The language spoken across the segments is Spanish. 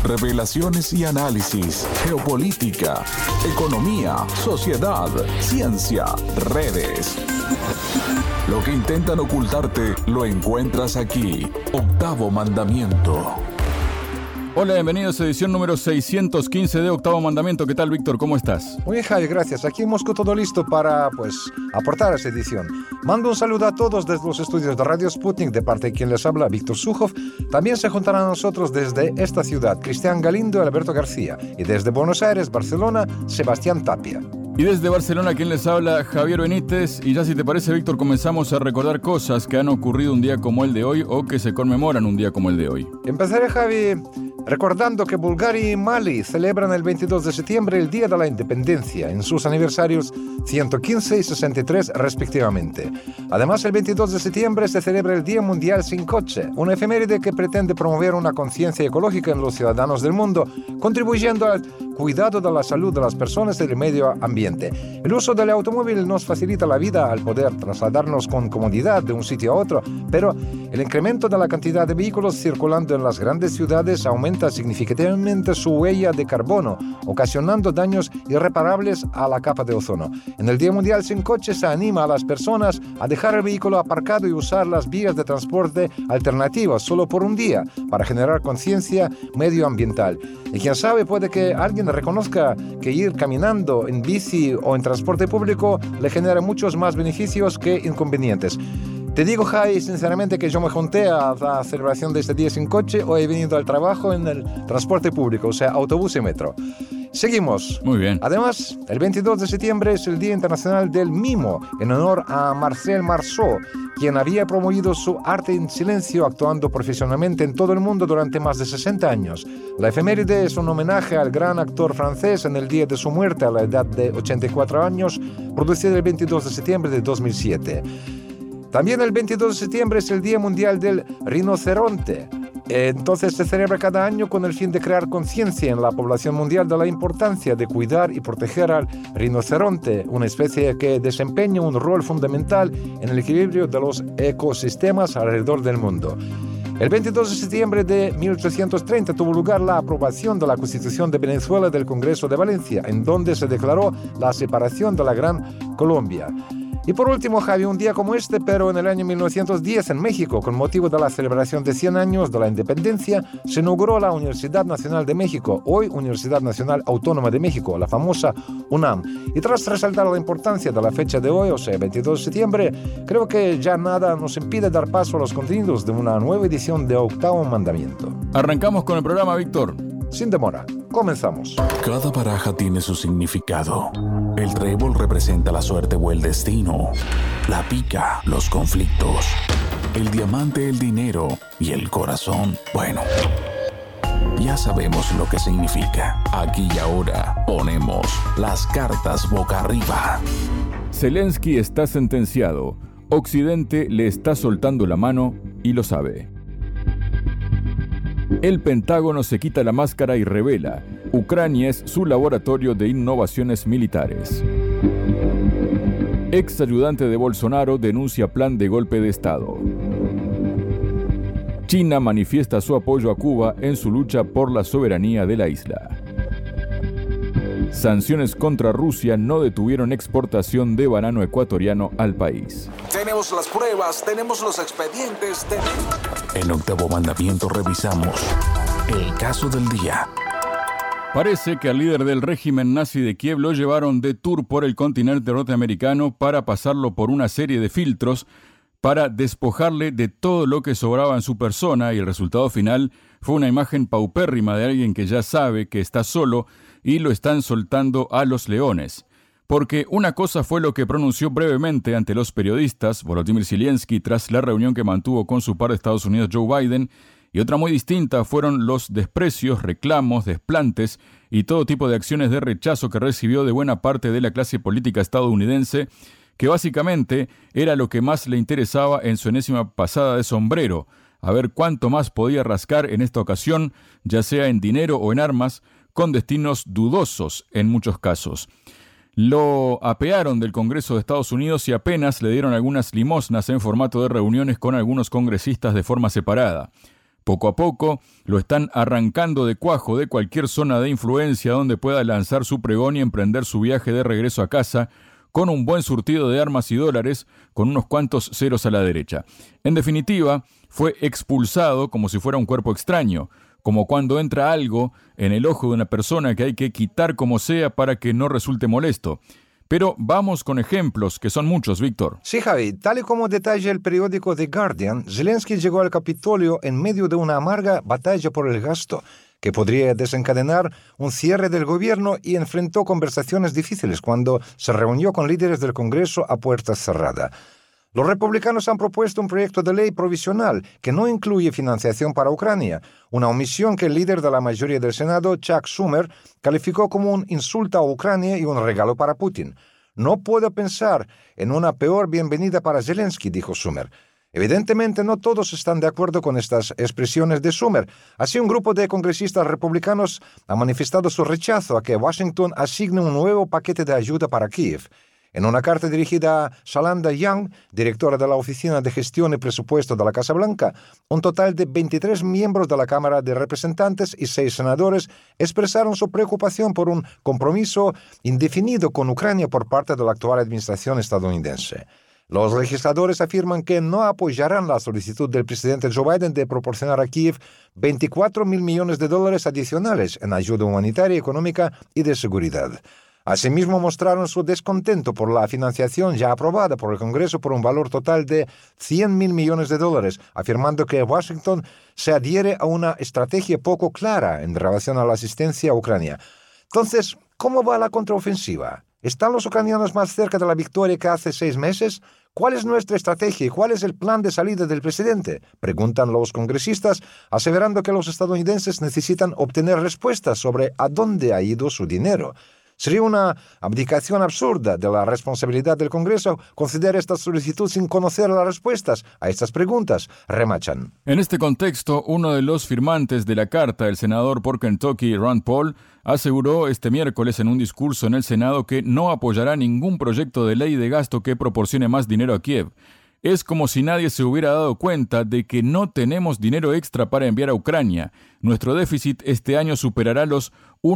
revelaciones y análisis, geopolítica, economía, sociedad, ciencia, redes. Lo que intentan ocultarte lo encuentras aquí. Octavo Mandamiento. Hola, bienvenidos a edición número 615 de Octavo Mandamiento. ¿Qué tal, Víctor? ¿Cómo estás? Muy bien, Javi, gracias. Aquí en Moscú todo listo para, aportar a esta edición. Mando un saludo a todos desde los estudios de Radio Sputnik, de parte de quien les habla, Víctor Sukhov. También se juntarán a nosotros desde esta ciudad, Cristian Galindo y Alberto García. Y desde Buenos Aires, Barcelona, Sebastián Tapia. Y desde Barcelona, quien les habla, Javier Benítez. Y ya si te parece, Víctor, comenzamos a recordar cosas que han ocurrido un día como el de hoy o que se conmemoran un día como el de hoy. Empezaré, Javi, recordando que Bulgaria y Mali celebran el 22 de septiembre el Día de la Independencia, en sus aniversarios 115 y 63 respectivamente. Además, el 22 de septiembre se celebra el Día Mundial Sin Coche, una efeméride que pretende promover una conciencia ecológica en los ciudadanos del mundo, contribuyendo al cuidado de la salud de las personas y del medio ambiente. El uso del automóvil nos facilita la vida al poder trasladarnos con comodidad de un sitio a otro, pero el incremento de la cantidad de vehículos circulando en las grandes ciudades aumenta significativamente su huella de carbono, ocasionando daños irreparables a la capa de ozono. En el Día Mundial Sin Coche se anima a las personas a dejar el vehículo aparcado y usar las vías de transporte alternativas solo por un día para generar conciencia medioambiental. Y quién sabe, puede que alguien reconozca que ir caminando, en bici o en transporte público le genera muchos más beneficios que inconvenientes. Te digo, Jai, sinceramente que yo me junté a la celebración de este día sin coche o he venido al trabajo en el transporte público, o sea, autobús y metro. Seguimos. Muy bien. Además, el 22 de septiembre es el Día Internacional del Mimo, en honor a Marcel Marceau, quien había promovido su arte en silencio actuando profesionalmente en todo el mundo durante más de 60 años. La efeméride es un homenaje al gran actor francés en el día de su muerte a la edad de 84 años, producido el 22 de septiembre de 2007. También el 22 de septiembre es el Día Mundial del Rinoceronte. Entonces se celebra cada año con el fin de crear conciencia en la población mundial de la importancia de cuidar y proteger al rinoceronte, una especie que desempeña un rol fundamental en el equilibrio de los ecosistemas alrededor del mundo. El 22 de septiembre de 1830 tuvo lugar la aprobación de la Constitución de Venezuela del Congreso de Valencia, en donde se declaró la separación de la Gran Colombia. Y por último, Javi, un día como este, pero en el año 1910 en México, con motivo de la celebración de 100 años de la independencia, se inauguró la Universidad Nacional de México, hoy Universidad Nacional Autónoma de México, la famosa UNAM. Y tras resaltar la importancia de la fecha de hoy, o sea, 22 de septiembre, creo que ya nada nos impide dar paso a los contenidos de una nueva edición de Octavo Mandamiento. Arrancamos con el programa, Víctor. Sin demora, comenzamos. Cada baraja tiene su significado. El trébol representa la suerte o el destino. La pica, los conflictos. El diamante, el dinero. Y el corazón, bueno, ya sabemos lo que significa. Aquí y ahora ponemos las cartas boca arriba. Zelensky está sentenciado. Occidente le está soltando la mano y lo sabe. El Pentágono se quita la máscara y revela: Ucrania es su laboratorio de innovaciones militares. Ex ayudante de Bolsonaro denuncia plan de golpe de Estado. China manifiesta su apoyo a Cuba en su lucha por la soberanía de la isla. Sanciones contra Rusia no detuvieron exportación de banano ecuatoriano al país. Tenemos las pruebas, tenemos los expedientes, En Octavo Mandamiento revisamos el caso del día. Parece que al líder del régimen nazi de Kiev lo llevaron de tour por el continente norteamericano para pasarlo por una serie de filtros para despojarle de todo lo que sobraba en su persona, y el resultado final fue una imagen paupérrima de alguien que ya sabe que está solo y lo están soltando a los leones. Porque una cosa fue lo que pronunció brevemente ante los periodistas Volodymyr Zelensky tras la reunión que mantuvo con su par de Estados Unidos Joe Biden, y otra muy distinta fueron los desprecios, reclamos, desplantes y todo tipo de acciones de rechazo que recibió de buena parte de la clase política estadounidense, que básicamente era lo que más le interesaba en su enésima pasada de sombrero, a ver cuánto más podía rascar en esta ocasión, ya sea en dinero o en armas, con destinos dudosos en muchos casos. Lo apearon del Congreso de Estados Unidos y apenas le dieron algunas limosnas en formato de reuniones con algunos congresistas de forma separada. Poco a poco lo están arrancando de cuajo de cualquier zona de influencia donde pueda lanzar su pregón y emprender su viaje de regreso a casa con un buen surtido de armas y dólares, con unos cuantos ceros a la derecha. En definitiva, fue expulsado como si fuera un cuerpo extraño, como cuando entra algo en el ojo de una persona que hay que quitar como sea para que no resulte molesto. Pero vamos con ejemplos, que son muchos, Víctor. Sí, Javi, tal y como detalla el periódico The Guardian, Zelensky llegó al Capitolio en medio de una amarga batalla por el gasto, que podría desencadenar un cierre del gobierno, y enfrentó conversaciones difíciles cuando se reunió con líderes del Congreso a puertas cerradas. Los republicanos han propuesto un proyecto de ley provisional que no incluye financiación para Ucrania, una omisión que el líder de la mayoría del Senado, Chuck Schumer, calificó como un insulto a Ucrania y un regalo para Putin. No puedo pensar en una peor bienvenida para Zelensky, dijo Schumer. Evidentemente, no todos están de acuerdo con estas expresiones de Schumer. Así, un grupo de congresistas republicanos ha manifestado su rechazo a que Washington asigne un nuevo paquete de ayuda para Kiev. En una carta dirigida a Shalanda Young, directora de la Oficina de Gestión y Presupuesto de la Casa Blanca, un total de 23 miembros de la Cámara de Representantes y 6 senadores expresaron su preocupación por un compromiso indefinido con Ucrania por parte de la actual administración estadounidense. Los legisladores afirman que no apoyarán la solicitud del presidente Joe Biden de proporcionar a Kiev $24,000 millones adicionales en ayuda humanitaria, económica y de seguridad. Asimismo, mostraron su descontento por la financiación ya aprobada por el Congreso por un valor total de $100,000 millones, afirmando que Washington se adhiere a una estrategia poco clara en relación a la asistencia a Ucrania. Entonces, ¿cómo va la contraofensiva? ¿Están los ucranianos más cerca de la victoria que hace 6 meses? ¿Cuál es nuestra estrategia y cuál es el plan de salida del presidente?, preguntan los congresistas, aseverando que los estadounidenses necesitan obtener respuestas sobre a dónde ha ido su dinero. Sería una abdicación absurda de la responsabilidad del Congreso conceder esta solicitud sin conocer las respuestas a estas preguntas, remachan. En este contexto, uno de los firmantes de la carta, el senador por Kentucky, Rand Paul, aseguró este miércoles en un discurso en el Senado que no apoyará ningún proyecto de ley de gasto que proporcione más dinero a Kiev. Es como si nadie se hubiera dado cuenta de que no tenemos dinero extra para enviar a Ucrania. Nuestro déficit este año superará los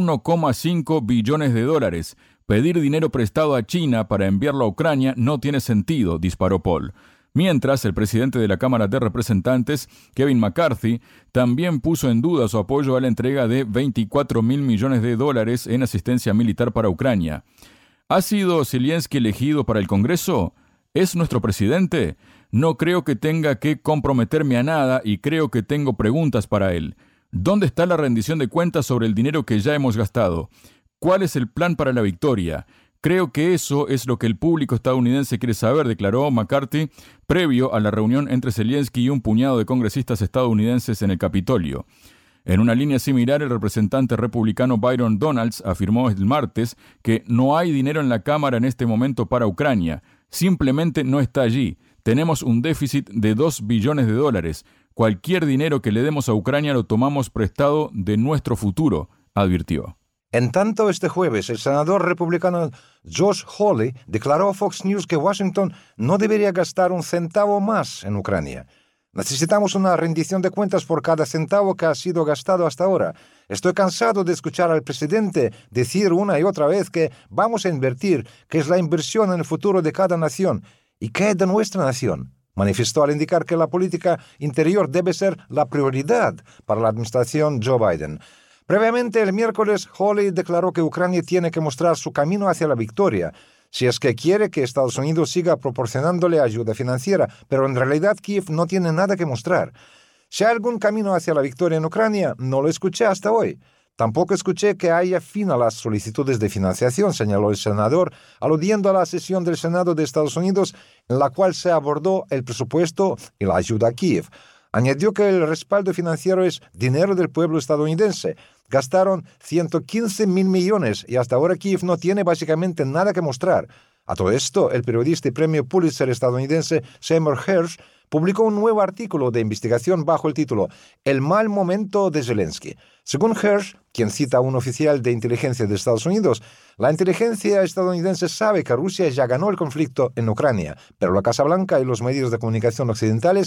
$1,5 billones. Pedir dinero prestado a China para enviarlo a Ucrania no tiene sentido, disparó Paul. Mientras, el presidente de la Cámara de Representantes, Kevin McCarthy, también puso en duda su apoyo a la entrega de $24,000 millones en asistencia militar para Ucrania. ¿Ha sido Zelensky elegido para el Congreso? ¿Es nuestro presidente? No creo que tenga que comprometerme a nada y creo que tengo preguntas para él. ¿Dónde está la rendición de cuentas sobre el dinero que ya hemos gastado? ¿Cuál es el plan para la victoria? Creo que eso es lo que el público estadounidense quiere saber, declaró McCarthy, previo a la reunión entre Zelensky y un puñado de congresistas estadounidenses en el Capitolio. En una línea similar, el representante republicano Byron Donalds afirmó el martes que no hay dinero en la Cámara en este momento para Ucrania. Simplemente no está allí. Tenemos un déficit de $2 billones. Cualquier dinero que le demos a Ucrania lo tomamos prestado de nuestro futuro, advirtió. En tanto, este jueves, el senador republicano Josh Hawley declaró a Fox News que Washington no debería gastar un centavo más en Ucrania. Necesitamos una rendición de cuentas por cada centavo que ha sido gastado hasta ahora. Estoy cansado de escuchar al presidente decir una y otra vez que vamos a invertir, que es la inversión en el futuro de cada nación. ¿Y qué es de nuestra nación?, manifestó al indicar que la política interior debe ser la prioridad para la administración Joe Biden. Previamente, el miércoles, Hawley declaró que Ucrania tiene que mostrar su camino hacia la victoria, si es que quiere que Estados Unidos siga proporcionándole ayuda financiera, pero en realidad Kiev no tiene nada que mostrar. Si hay algún camino hacia la victoria en Ucrania, no lo escuché hasta hoy. Tampoco escuché que haya fin a las solicitudes de financiación, señaló el senador, aludiendo a la sesión del Senado de Estados Unidos en la cual se abordó el presupuesto y la ayuda a Kiev. Añadió que el respaldo financiero es dinero del pueblo estadounidense. Gastaron $115,000 millones y hasta ahora Kiev no tiene básicamente nada que mostrar. A todo esto, el periodista y premio Pulitzer estadounidense Seymour Hersh publicó un nuevo artículo de investigación bajo el título «El mal momento de Zelensky». Según Hersh, quien cita a un oficial de inteligencia de Estados Unidos, la inteligencia estadounidense sabe que Rusia ya ganó el conflicto en Ucrania, pero la Casa Blanca y los medios de comunicación occidentales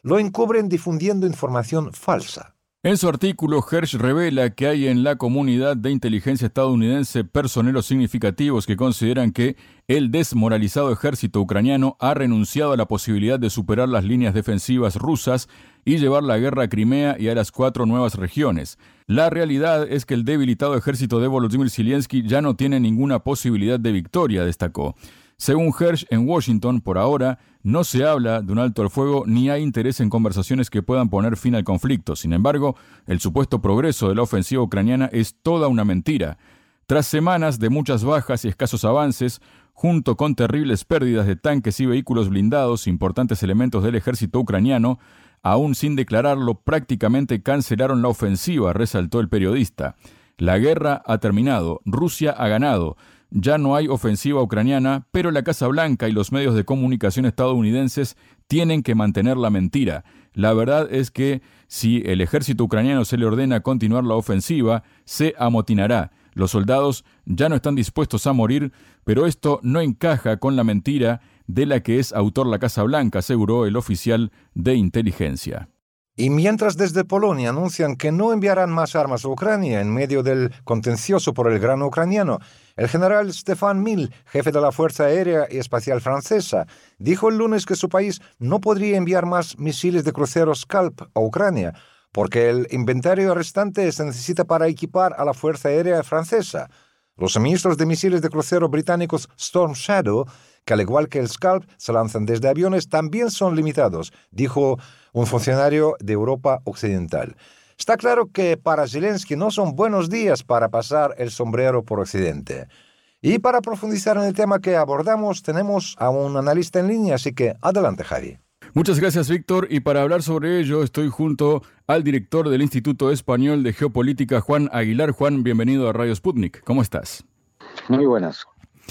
lo encubren difundiendo información falsa. En su artículo, Hersh revela que hay en la comunidad de inteligencia estadounidense personeros significativos que consideran que el desmoralizado ejército ucraniano ha renunciado a la posibilidad de superar las líneas defensivas rusas y llevar la guerra a Crimea y a las 4 nuevas regiones. La realidad es que el debilitado ejército de Volodymyr Zelensky ya no tiene ninguna posibilidad de victoria, destacó. Según Hersh, en Washington, por ahora, no se habla de un alto al fuego ni hay interés en conversaciones que puedan poner fin al conflicto. Sin embargo, el supuesto progreso de la ofensiva ucraniana es toda una mentira. Tras semanas de muchas bajas y escasos avances, junto con terribles pérdidas de tanques y vehículos blindados, importantes elementos del ejército ucraniano, aún sin declararlo, prácticamente cancelaron la ofensiva, resaltó el periodista. La guerra ha terminado, Rusia ha ganado. Ya no hay ofensiva ucraniana, pero la Casa Blanca y los medios de comunicación estadounidenses tienen que mantener la mentira. La verdad es que si el ejército ucraniano se le ordena continuar la ofensiva, se amotinará. Los soldados ya no están dispuestos a morir, pero esto no encaja con la mentira de la que es autor la Casa Blanca, aseguró el oficial de inteligencia. Y mientras desde Polonia anuncian que no enviarán más armas a Ucrania en medio del contencioso por el grano ucraniano, el general Stefan Mill, jefe de la Fuerza Aérea y Espacial Francesa, dijo el lunes que su país no podría enviar más misiles de crucero Scalp a Ucrania, porque el inventario restante se necesita para equipar a la Fuerza Aérea francesa. Los suministros de misiles de crucero británicos Storm Shadow, que al igual que el Scalp se lanzan desde aviones, también son limitados, dijo un funcionario de Europa Occidental. Está claro que para Zelensky no son buenos días para pasar el sombrero por Occidente. Y para profundizar en el tema que abordamos, tenemos a un analista en línea, así que adelante, Javi. Muchas gracias, Víctor. Y para hablar sobre ello, estoy junto al director del Instituto Español de Geopolítica, Juan Aguilar. Juan, bienvenido a Radio Sputnik. ¿Cómo estás? Muy buenas.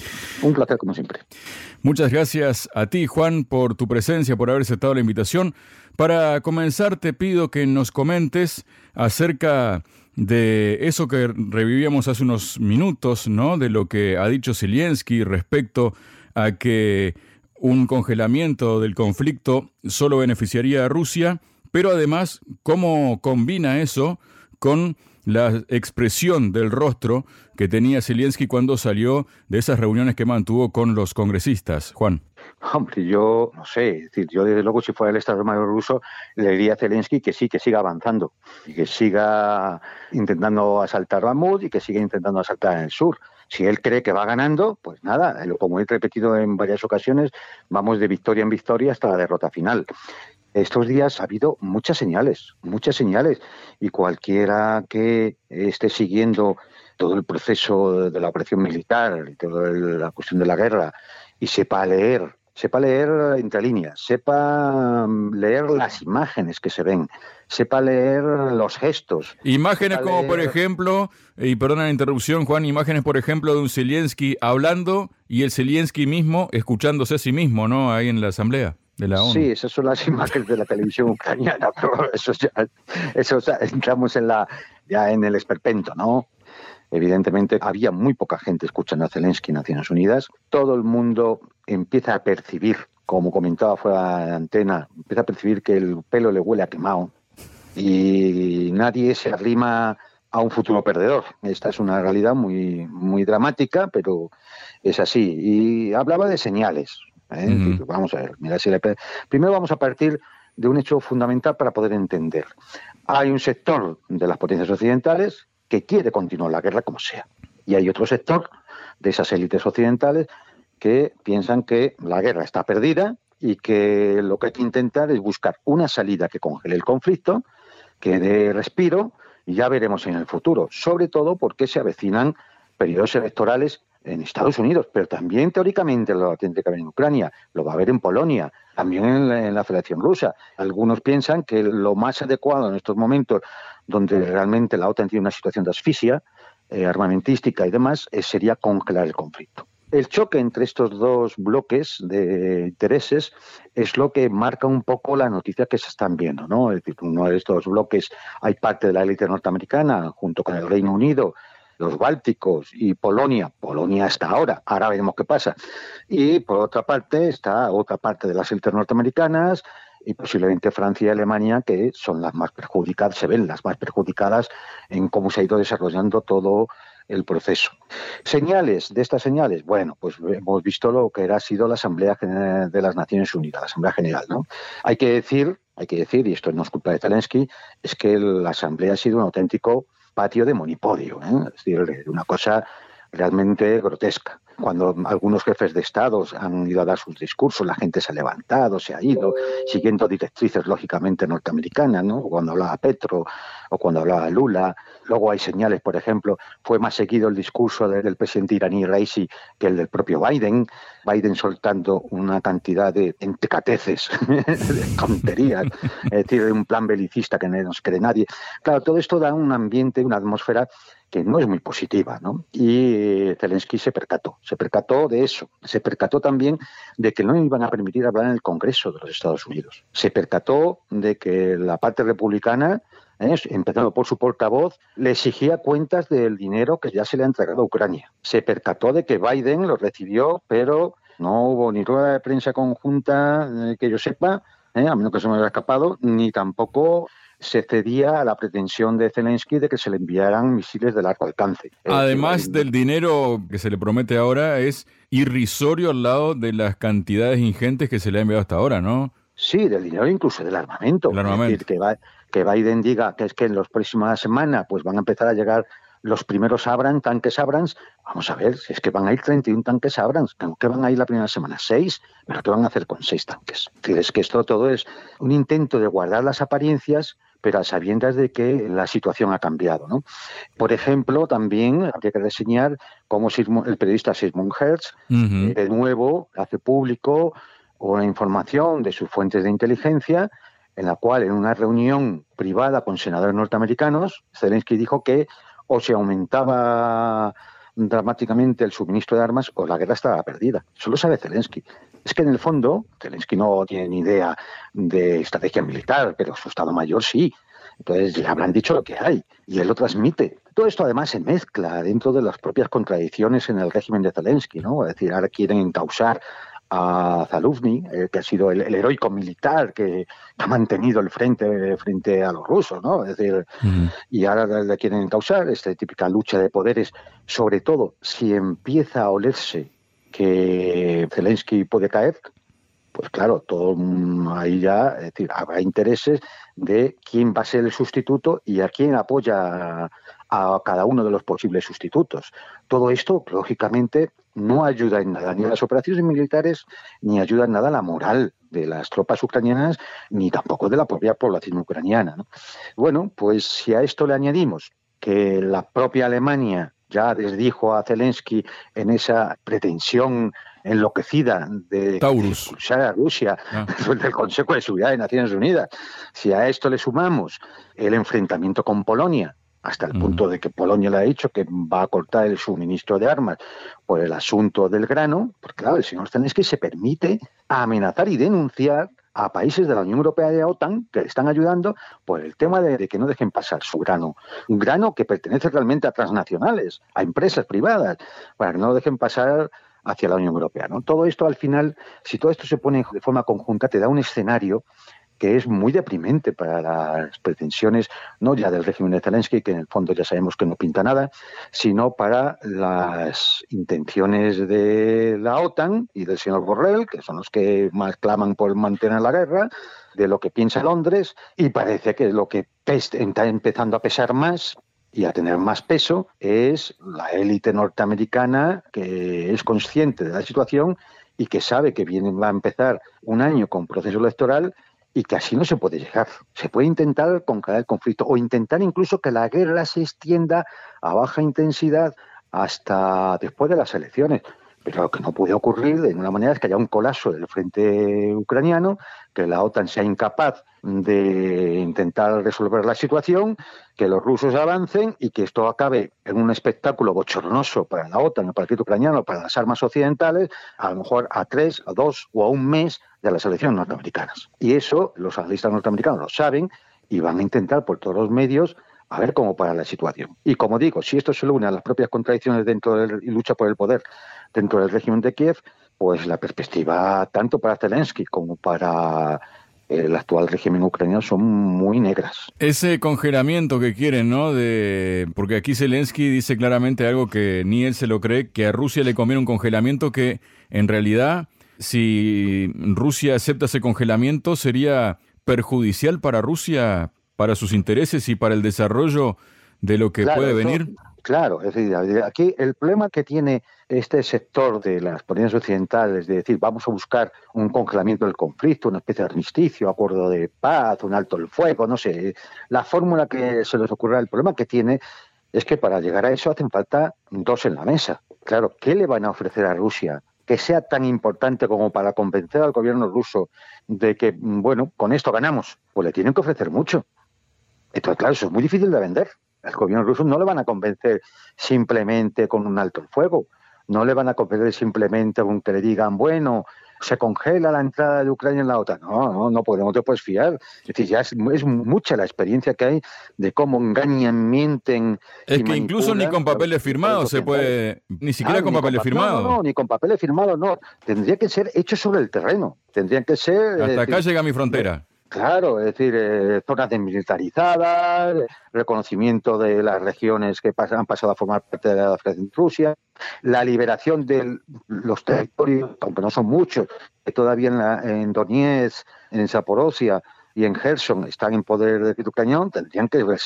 Un placer, como siempre. Muchas gracias a ti, Juan, por tu presencia, por haber aceptado la invitación. Para comenzar, te pido que nos comentes acerca de eso que revivíamos hace unos minutos, ¿no? De lo que ha dicho Zelensky respecto a que un congelamiento del conflicto solo beneficiaría a Rusia, pero además, ¿cómo combina eso con la expresión del rostro que tenía Zelensky cuando salió de esas reuniones que mantuvo con los congresistas? Juan. Hombre, yo no sé, es decir, yo desde luego si fuera el Estado Mayor ruso le diría a Zelensky que sí, que siga avanzando y que siga intentando asaltar Bakhmut y que siga intentando asaltar en el sur. Si él cree que va ganando, pues nada, como he repetido en varias ocasiones, vamos de victoria en victoria hasta la derrota final. Estos días ha habido muchas señales, y cualquiera que esté siguiendo todo el proceso de la operación militar y toda la cuestión de la guerra y sepa leer entre líneas, sepa leer las imágenes que se ven, sepa leer los gestos. Imágenes como, por ejemplo, y perdona la interrupción, Juan, imágenes, por ejemplo, de un Zelensky hablando y el Zelensky mismo escuchándose a sí mismo, ¿no? Ahí en la asamblea de la ONU. Sí, esas son las imágenes de la televisión ucraniana, pero eso ya entramos ya en el esperpento, ¿no? Evidentemente había muy poca gente escuchando a Zelensky en Naciones Unidas. Todo el mundo empieza a percibir, como comentaba fuera de antena, empieza a percibir que el pelo le huele a quemado y nadie se arrima a un futuro perdedor. Esta es una realidad muy, muy dramática, pero es así. Y hablaba de señales. Uh-huh. Vamos a ver. Mira, primero vamos a partir de un hecho fundamental para poder entender. Hay un sector de las potencias occidentales que quiere continuar la guerra como sea. Y hay otro sector de esas élites occidentales que piensan que la guerra está perdida y que lo que hay que intentar es buscar una salida que congele el conflicto, que dé respiro, y ya veremos en el futuro. Sobre todo porque se avecinan periodos electorales en Estados Unidos, pero también teóricamente lo tiene que haber en Ucrania, lo va a haber en Polonia, también en la Federación Rusa. Algunos piensan que lo más adecuado en estos momentos, donde realmente la OTAN tiene una situación de asfixia armamentística y demás, sería congelar el conflicto. El choque entre estos dos bloques de intereses es lo que marca un poco la noticia que se están viendo, ¿no? Es decir, uno de estos bloques hay parte de la élite norteamericana, junto con el Reino Unido, los bálticos y Polonia hasta ahora veremos qué pasa. Y por otra parte está otra parte de las élites norteamericanas y posiblemente Francia y Alemania, que son las más perjudicadas, se ven las más perjudicadas en cómo se ha ido desarrollando todo el proceso. Señales, de estas señales, bueno, pues hemos visto lo que ha sido la Asamblea General de las Naciones Unidas, la Asamblea General, ¿no? Hay que decir, y esto no es culpa de Zelensky, es que la Asamblea ha sido un auténtico patio de monipodio, ¿eh? Es decir, una cosa realmente grotesca. Cuando algunos jefes de Estado han ido a dar sus discursos, la gente se ha levantado, se ha ido, siguiendo directrices lógicamente norteamericanas, ¿no? Cuando hablaba Petro o cuando hablaba Lula. Luego hay señales, por ejemplo, fue más seguido el discurso del presidente iraní Raisi que el del propio Biden. Biden soltando una cantidad de entecateces, de tonterías, es decir, de un plan belicista que no nos cree nadie. Claro, todo esto da un ambiente, una atmósfera que no es muy positiva, ¿no? Y Zelensky se percató de eso. Se percató también de que no iban a permitir hablar en el Congreso de los Estados Unidos. Se percató de que la parte republicana, empezando por su portavoz, le exigía cuentas del dinero que ya se le ha entregado a Ucrania. Se percató de que Biden lo recibió, pero no hubo ni rueda de prensa conjunta que yo sepa, a menos que se me haya escapado, ni tampoco se cedía a la pretensión de Zelensky de que se le enviaran misiles de largo alcance. Además del dinero que se le promete ahora, es irrisorio al lado de las cantidades ingentes que se le ha enviado hasta ahora, ¿no? Sí, del dinero, incluso del armamento. El armamento. Es decir, que Biden diga que es que en las próximas semanas pues van a empezar a llegar los primeros tanques Abrams. Vamos a ver, si es que van a ir 31 tanques Abrams, ¿qué van a ir la primera semana? 6, pero ¿qué van a hacer con 6 tanques? Es decir, es que esto todo es un intento de guardar las apariencias, pero a sabiendas de que la situación ha cambiado, ¿no? Por ejemplo, también habría que reseñar cómo el periodista Sigmund Herz, de nuevo, hace público una información de sus fuentes de inteligencia, en la cual, en una reunión privada con senadores norteamericanos, Zelensky dijo que o se aumentaba dramáticamente el suministro de armas o la guerra estaba perdida. Eso lo sabe Zelensky. Es que en el fondo, Zelensky no tiene ni idea de estrategia militar, pero su Estado Mayor sí. Entonces le habrán dicho lo que hay y él lo transmite. Todo esto además se mezcla dentro de las propias contradicciones en el régimen de Zelensky, ¿no? Es decir, ahora quieren encausar a Zaluzhny, que ha sido el heroico militar que ha mantenido el frente a los rusos, ¿no? Es decir, y ahora le quieren encausar esta típica lucha de poderes, sobre todo si empieza a olerse que Zelensky puede caer, pues claro, todo ahí ya, es decir, habrá intereses de quién va a ser el sustituto y a quién apoya a cada uno de los posibles sustitutos. Todo esto, lógicamente, no ayuda en nada ni a las operaciones militares, ni ayuda en nada a la moral de las tropas ucranianas, ni tampoco de la propia población ucraniana, ¿no? Bueno, pues si a esto le añadimos que la propia Alemania ya desdijo a Zelensky en esa pretensión enloquecida de expulsar a Rusia del Consejo de Seguridad de Naciones Unidas, si a esto le sumamos el enfrentamiento con Polonia, hasta el punto de que Polonia le ha dicho que va a cortar el suministro de armas por el asunto del grano, porque claro, el señor Zelensky se permite amenazar y denunciar a países de la Unión Europea y de la OTAN que le están ayudando por el tema de que no dejen pasar su grano. Un grano que pertenece realmente a transnacionales, a empresas privadas, para que no lo dejen pasar hacia la Unión Europea, ¿no? Todo esto al final, si todo esto se pone de forma conjunta, te da un escenario que es muy deprimente para las pretensiones, no ya del régimen de Zelensky, que en el fondo ya sabemos que no pinta nada, sino para las intenciones de la OTAN y del señor Borrell, que son los que más claman por mantener la guerra, de lo que piensa Londres, y parece que lo que está empezando a pesar más y a tener más peso es la élite norteamericana, que es consciente de la situación y que sabe que va a empezar un año con proceso electoral y que así no se puede llegar. Se puede intentar congelar el conflicto o intentar incluso que la guerra se extienda a baja intensidad hasta después de las elecciones. Pero lo que no puede ocurrir de ninguna manera es que haya un colapso del frente ucraniano, que la OTAN sea incapaz de intentar resolver la situación, que los rusos avancen y que esto acabe en un espectáculo bochornoso para la OTAN, el partido ucraniano, para las armas occidentales, a lo mejor a 3, a 2 o a un mes de las elecciones norteamericanas. Y eso los analistas norteamericanos lo saben y van a intentar por todos los medios a ver cómo para la situación. Y como digo, si esto se le une a las propias contradicciones dentro y lucha por el poder dentro del régimen de Kiev, pues la perspectiva tanto para Zelensky como para el actual régimen ucraniano son muy negras. Ese congelamiento que quieren, ¿no? Porque aquí Zelensky dice claramente algo que ni él se lo cree, que a Rusia le conviene un congelamiento que en realidad, si Rusia acepta ese congelamiento, sería perjudicial para Rusia, para sus intereses y para el desarrollo de lo que puede venir. Claro, es decir, aquí el problema que tiene este sector de las potencias occidentales de decir vamos a buscar un congelamiento del conflicto, una especie de armisticio, acuerdo de paz, un alto el fuego, no sé, la fórmula que se les ocurra, el problema que tiene es que para llegar a eso hacen falta dos en la mesa. Claro, ¿qué le van a ofrecer a Rusia que sea tan importante como para convencer al gobierno ruso de que, bueno, con esto ganamos? Pues le tienen que ofrecer mucho. Entonces, claro, eso es muy difícil de vender. El gobierno ruso no le van a convencer simplemente con un alto el fuego, no le van a convencer simplemente con que le digan, bueno, se congela la entrada de Ucrania en la OTAN. No podemos, te puedes fiar. Es decir, ya es mucha la experiencia que hay de cómo engañan, mienten. Es que incluso ni con papeles firmados se puede, ni siquiera con papeles firmados. No, ni con papeles firmados no. Tendría que ser hecho sobre el terreno. Tendrían que ser. Hasta acá llega mi frontera. Claro, es decir, zonas desmilitarizadas, reconocimiento de las regiones que han pasado a formar parte de la Federación de Rusia, la liberación de los territorios, aunque no son muchos, que todavía en Donetsk, en Zaporozhia y en Gerson están en poder del ucraniano, tendrían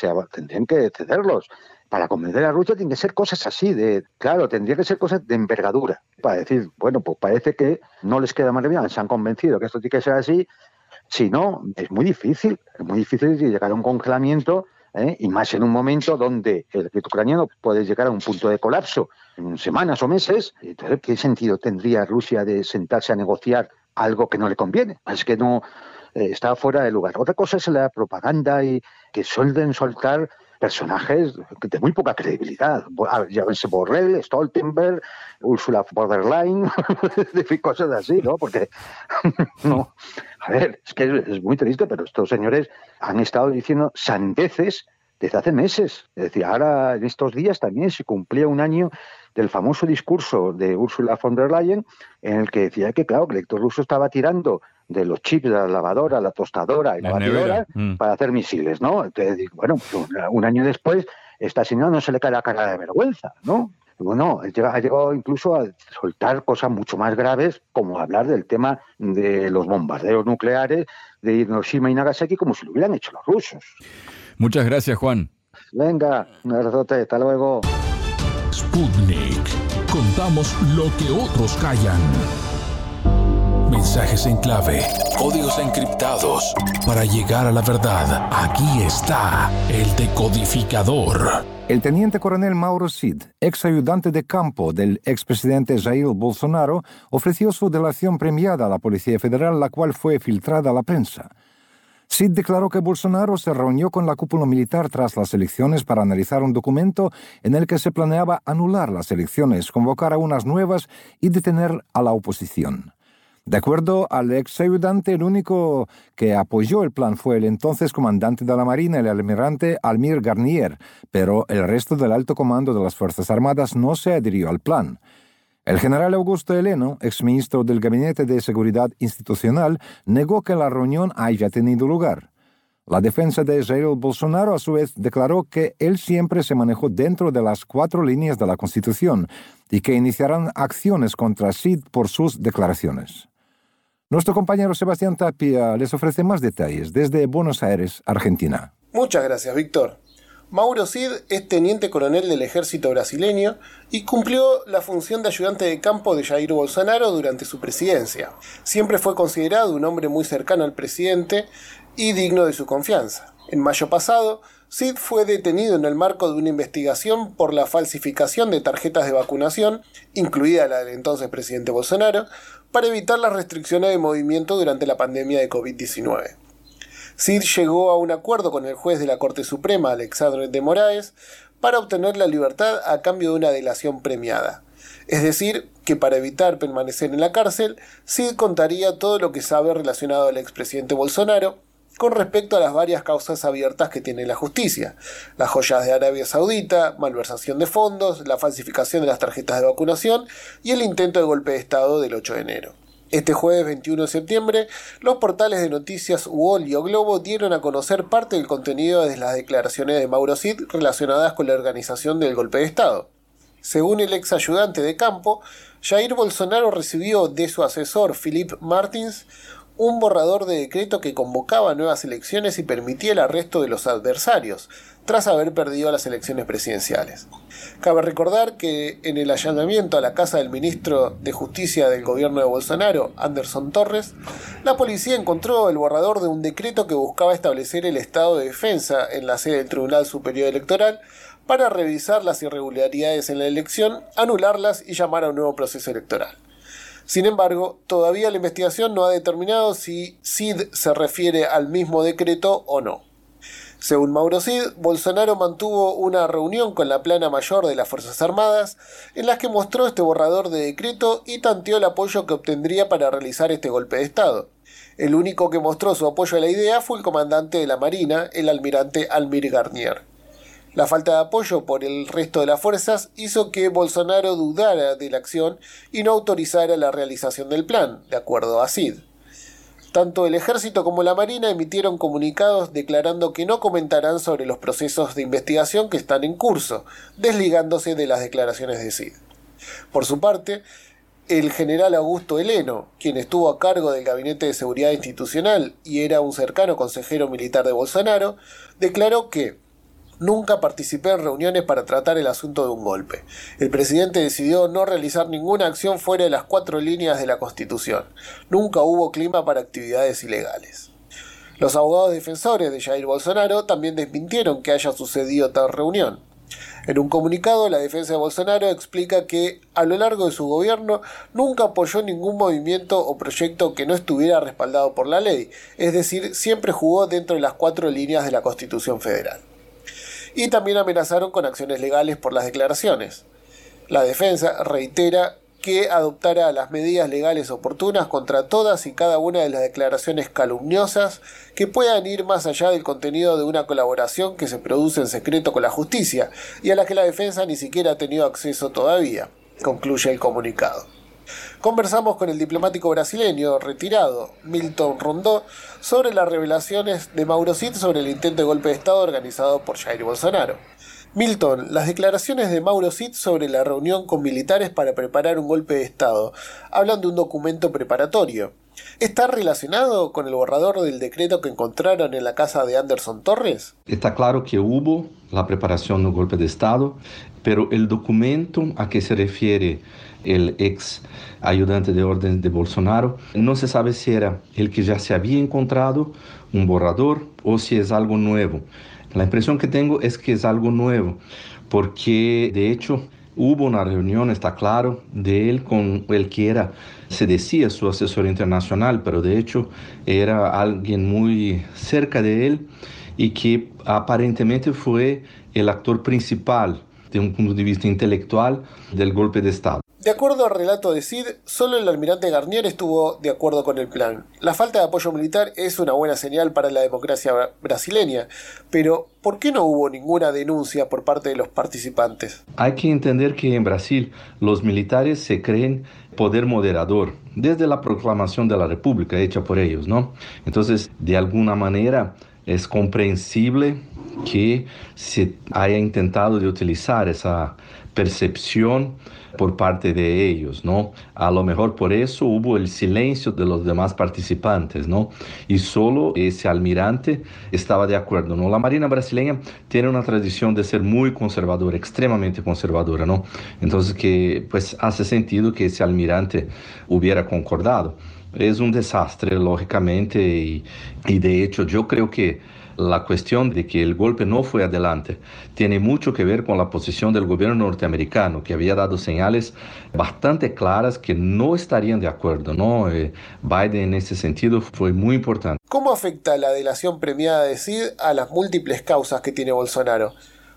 que cederlos. Para convencer a Rusia tienen que ser cosas así, tendría que ser cosas de envergadura, para decir, bueno, pues parece que no les queda más remedio, se han convencido que esto tiene que ser así. Si no, es muy difícil llegar a un congelamiento, y más en un momento donde el ejército ucraniano puede llegar a un punto de colapso en semanas o meses. Entonces, ¿qué sentido tendría Rusia de sentarse a negociar algo que no le conviene? Es que no está fuera de lugar. Otra cosa es la propaganda y que suelen soltar personajes de muy poca credibilidad. Llámense Borrell, Stoltenberg, Ursula von der Leyen, cosas así, ¿no? Porque, no, a ver, es que es muy triste, pero estos señores han estado diciendo sandeces desde hace meses. Es decir, ahora en estos días también se cumplía un año del famoso discurso de Ursula von der Leyen en el que decía que, claro, que el elector ruso estaba tirando de los chips de la lavadora, la tostadora y la batidora para hacer misiles, ¿no? Entonces, bueno, un año después, esta señora no se le cae la cara de vergüenza, ¿no? Bueno, ha llegado incluso a soltar cosas mucho más graves, como hablar del tema de los bombardeos nucleares de Hiroshima y Nagasaki como si lo hubieran hecho los rusos. Muchas gracias, Juan. Venga, un abrazote, hasta luego. Sputnik. Contamos lo que otros callan. Mensajes en clave, códigos encriptados. Para llegar a la verdad, aquí está el decodificador. El teniente coronel Mauro Cid, ex ayudante de campo del expresidente Jair Bolsonaro, ofreció su delación premiada a la Policía Federal, la cual fue filtrada a la prensa. Cid declaró que Bolsonaro se reunió con la cúpula militar tras las elecciones para analizar un documento en el que se planeaba anular las elecciones, convocar a unas nuevas y detener a la oposición. De acuerdo al ex ayudante, el único que apoyó el plan fue el entonces comandante de la Marina, el almirante Almir Garnier, pero el resto del alto comando de las Fuerzas Armadas no se adhirió al plan. El general Augusto Heleno, exministro del Gabinete de Seguridad Institucional, negó que la reunión haya tenido lugar. La defensa de Jair Bolsonaro, a su vez, declaró que él siempre se manejó dentro de las 4 líneas de la Constitución y que iniciarán acciones contra Cid por sus declaraciones. Nuestro compañero Sebastián Tapia les ofrece más detalles desde Buenos Aires, Argentina. Muchas gracias, Víctor. Mauro Cid es teniente coronel del ejército brasileño y cumplió la función de ayudante de campo de Jair Bolsonaro durante su presidencia. Siempre fue considerado un hombre muy cercano al presidente y digno de su confianza. En mayo pasado, Cid fue detenido en el marco de una investigación por la falsificación de tarjetas de vacunación, incluida la del entonces presidente Bolsonaro, para evitar las restricciones de movimiento durante la pandemia de COVID-19. Cid llegó a un acuerdo con el juez de la Corte Suprema, Alexandre de Moraes, para obtener la libertad a cambio de una delación premiada. Es decir, que para evitar permanecer en la cárcel, Cid contaría todo lo que sabe relacionado al expresidente Bolsonaro con respecto a las varias causas abiertas que tiene la justicia: las joyas de Arabia Saudita, malversación de fondos, la falsificación de las tarjetas de vacunación y el intento de golpe de Estado del 8 de enero. Este jueves 21 de septiembre, los portales de noticias UOL y O Globo dieron a conocer parte del contenido de las declaraciones de Mauro Cid relacionadas con la organización del golpe de Estado. Según el ex ayudante de campo, Jair Bolsonaro recibió de su asesor Philippe Martins un borrador de decreto que convocaba nuevas elecciones y permitía el arresto de los adversarios, tras haber perdido las elecciones presidenciales. Cabe recordar que en el allanamiento a la casa del ministro de Justicia del gobierno de Bolsonaro, Anderson Torres, la policía encontró el borrador de un decreto que buscaba establecer el estado de defensa en la sede del Tribunal Superior Electoral para revisar las irregularidades en la elección, anularlas y llamar a un nuevo proceso electoral. Sin embargo, todavía la investigación no ha determinado si Cid se refiere al mismo decreto o no. Según Mauro Cid, Bolsonaro mantuvo una reunión con la plana mayor de las Fuerzas Armadas en la que mostró este borrador de decreto y tanteó el apoyo que obtendría para realizar este golpe de Estado. El único que mostró su apoyo a la idea fue el comandante de la Marina, el almirante Almir Garnier. La falta de apoyo por el resto de las fuerzas hizo que Bolsonaro dudara de la acción y no autorizara la realización del plan, de acuerdo a Cid. Tanto el ejército como la marina emitieron comunicados declarando que no comentarán sobre los procesos de investigación que están en curso, desligándose de las declaraciones de Cid. Por su parte, el general Augusto Heleno, quien estuvo a cargo del Gabinete de Seguridad Institucional y era un cercano consejero militar de Bolsonaro, declaró que nunca participé en reuniones para tratar el asunto de un golpe. El presidente decidió no realizar ninguna acción fuera de las 4 líneas de la Constitución. Nunca hubo clima para actividades ilegales. Los abogados defensores de Jair Bolsonaro también desmintieron que haya sucedido tal reunión. En un comunicado, la defensa de Bolsonaro explica que, a lo largo de su gobierno, nunca apoyó ningún movimiento o proyecto que no estuviera respaldado por la ley, es decir, siempre jugó dentro de las 4 líneas de la Constitución Federal. Y también amenazaron con acciones legales por las declaraciones. La defensa reitera que adoptará las medidas legales oportunas contra todas y cada una de las declaraciones calumniosas que puedan ir más allá del contenido de una colaboración que se produce en secreto con la justicia y a la que la defensa ni siquiera ha tenido acceso todavía, concluye el comunicado. Conversamos con el diplomático brasileño retirado, Milton Rondó, sobre las revelaciones de Mauro Cid sobre el intento de golpe de Estado organizado por Jair Bolsonaro. Milton, las declaraciones de Mauro Cid sobre la reunión con militares para preparar un golpe de Estado hablan de un documento preparatorio. ¿Está relacionado con el borrador del decreto que encontraron en la casa de Anderson Torres? Está claro que hubo la preparación de un golpe de Estado, pero el documento a que se refiere el ex ayudante de orden de Bolsonaro, no se sabe si era el que ya se había encontrado, un borrador, o si es algo nuevo. La impresión que tengo es que es algo nuevo, porque de hecho hubo una reunión, está claro, de él con el que era, se decía su asesor internacional, pero de hecho era alguien muy cerca de él y que aparentemente fue el actor principal de un punto de vista intelectual del golpe de Estado. De acuerdo al relato de Cid, solo el almirante Garnier estuvo de acuerdo con el plan. La falta de apoyo militar es una buena señal para la democracia brasileña, pero ¿por qué no hubo ninguna denuncia por parte de los participantes? Hay que entender que en Brasil los militares se creen poder moderador desde la proclamación de la República hecha por ellos, ¿no? Entonces, de alguna manera es comprensible que se haya intentado de utilizar esa percepción por parte de ellos, ¿no? A lo mejor por eso hubo el silencio de los demás participantes, ¿no? Y solo ese almirante estaba de acuerdo, ¿no? La Marina brasileña tiene una tradición de ser muy conservadora, extremadamente conservadora, ¿no? Entonces que pues hace sentido que ese almirante hubiera concordado. Es un desastre, lógicamente, y de hecho yo creo que la cuestión de que el golpe no fue adelante tiene mucho que ver con la posición del gobierno norteamericano, que había dado señales bastante claras que no estarían de acuerdo, ¿no? Biden en ese sentido fue muy importante. ¿Cómo afecta la delación premiada de Cid a las múltiples causas que tiene Bolsonaro?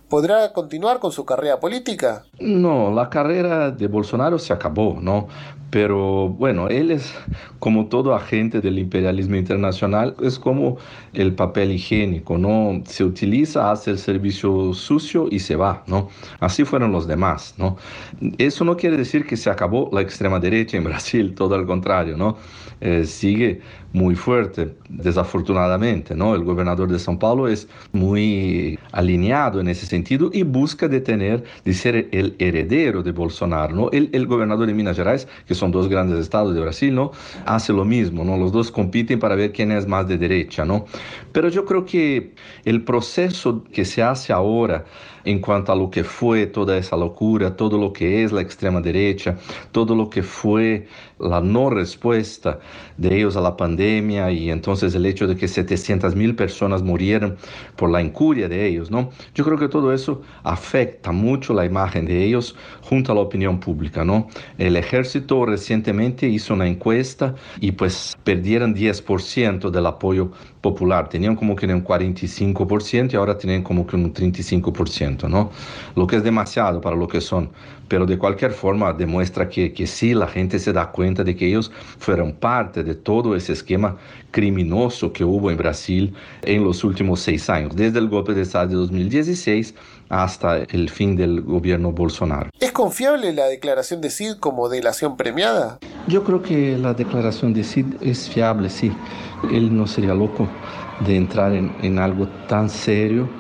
¿Podrá continuar con su carrera política? No, la carrera de Bolsonaro se acabó, ¿no? Pero bueno, él es como todo agente del imperialismo internacional, es como el papel higiénico, ¿no? Se utiliza, hace el servicio sucio y se va, ¿no? Así fueron los demás, ¿no? Eso no quiere decir que se acabó la extrema derecha en Brasil, todo al contrario, ¿no? Sigue muy fuerte, desafortunadamente, ¿no? El gobernador de São Paulo es muy alineado en ese sentido y busca de ser el heredero de Bolsonaro, ¿no? El gobernador de Minas Gerais, que son dos grandes estados de Brasil, ¿no? Hace lo mismo, ¿no? Los dos compiten para ver quién es más de derecha, ¿no? Pero yo creo que el proceso que se hace ahora en cuanto a lo que fue toda esa locura, todo lo que es la extrema derecha, todo lo que fue la no respuesta de ellos a la pandemia y entonces el hecho de que 700,000 personas murieran por la incuria de ellos, ¿no? Yo creo que todo eso afecta mucho la imagen de ellos junto a la opinión pública, ¿no? El ejército recientemente hizo una encuesta y pues perdieron 10% del apoyo popular. Tenían como que un 45% y ahora tienen como que un 35%, ¿no? Lo que es demasiado para lo que son. Pero de cualquier forma demuestra que sí, la gente se da cuenta de que ellos fueron parte de todo ese esquema criminoso que hubo en Brasil en los últimos 6 años, desde el golpe de Estado de 2016 hasta el fin del gobierno Bolsonaro. ¿Es confiable la declaración de Cid como delación premiada? Yo creo que la declaración de Cid es fiable, sí. Él no sería loco de entrar en algo tan serio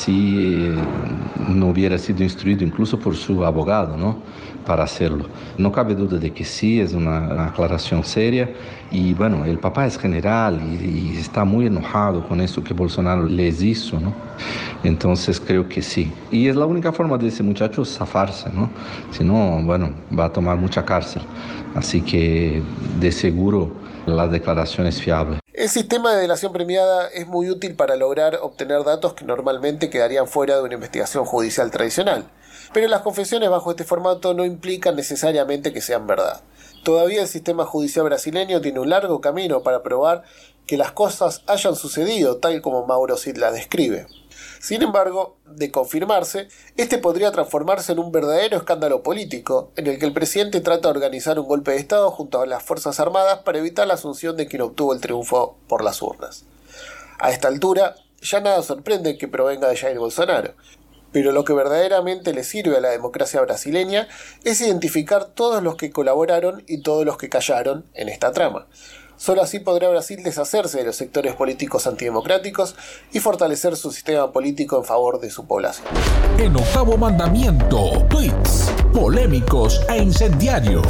si no hubiera sido instruido incluso por su abogado, ¿no? Para hacerlo. No cabe duda de que sí, es una aclaración seria y bueno, el papá es general y está muy enojado con eso que Bolsonaro les hizo, ¿no? Entonces creo que sí. Y es la única forma de ese muchacho zafarse, ¿no? Si no, bueno, va a tomar mucha cárcel. Así que de seguro la declaración es fiable. El sistema de delación premiada es muy útil para lograr obtener datos que normalmente quedarían fuera de una investigación judicial tradicional, pero las confesiones bajo este formato no implican necesariamente que sean verdad. Todavía el sistema judicial brasileño tiene un largo camino para probar que las cosas hayan sucedido tal como Mauro Cid las describe. Sin embargo, de confirmarse, este podría transformarse en un verdadero escándalo político, en el que el presidente trata de organizar un golpe de Estado junto a las Fuerzas Armadas para evitar la asunción de quien obtuvo el triunfo por las urnas. A esta altura, ya nada sorprende que provenga de Jair Bolsonaro, pero lo que verdaderamente le sirve a la democracia brasileña es identificar todos los que colaboraron y todos los que callaron en esta trama. Solo así podrá Brasil deshacerse de los sectores políticos antidemocráticos y fortalecer su sistema político en favor de su población. En Octavo Mandamiento, tweets polémicos e incendiarios.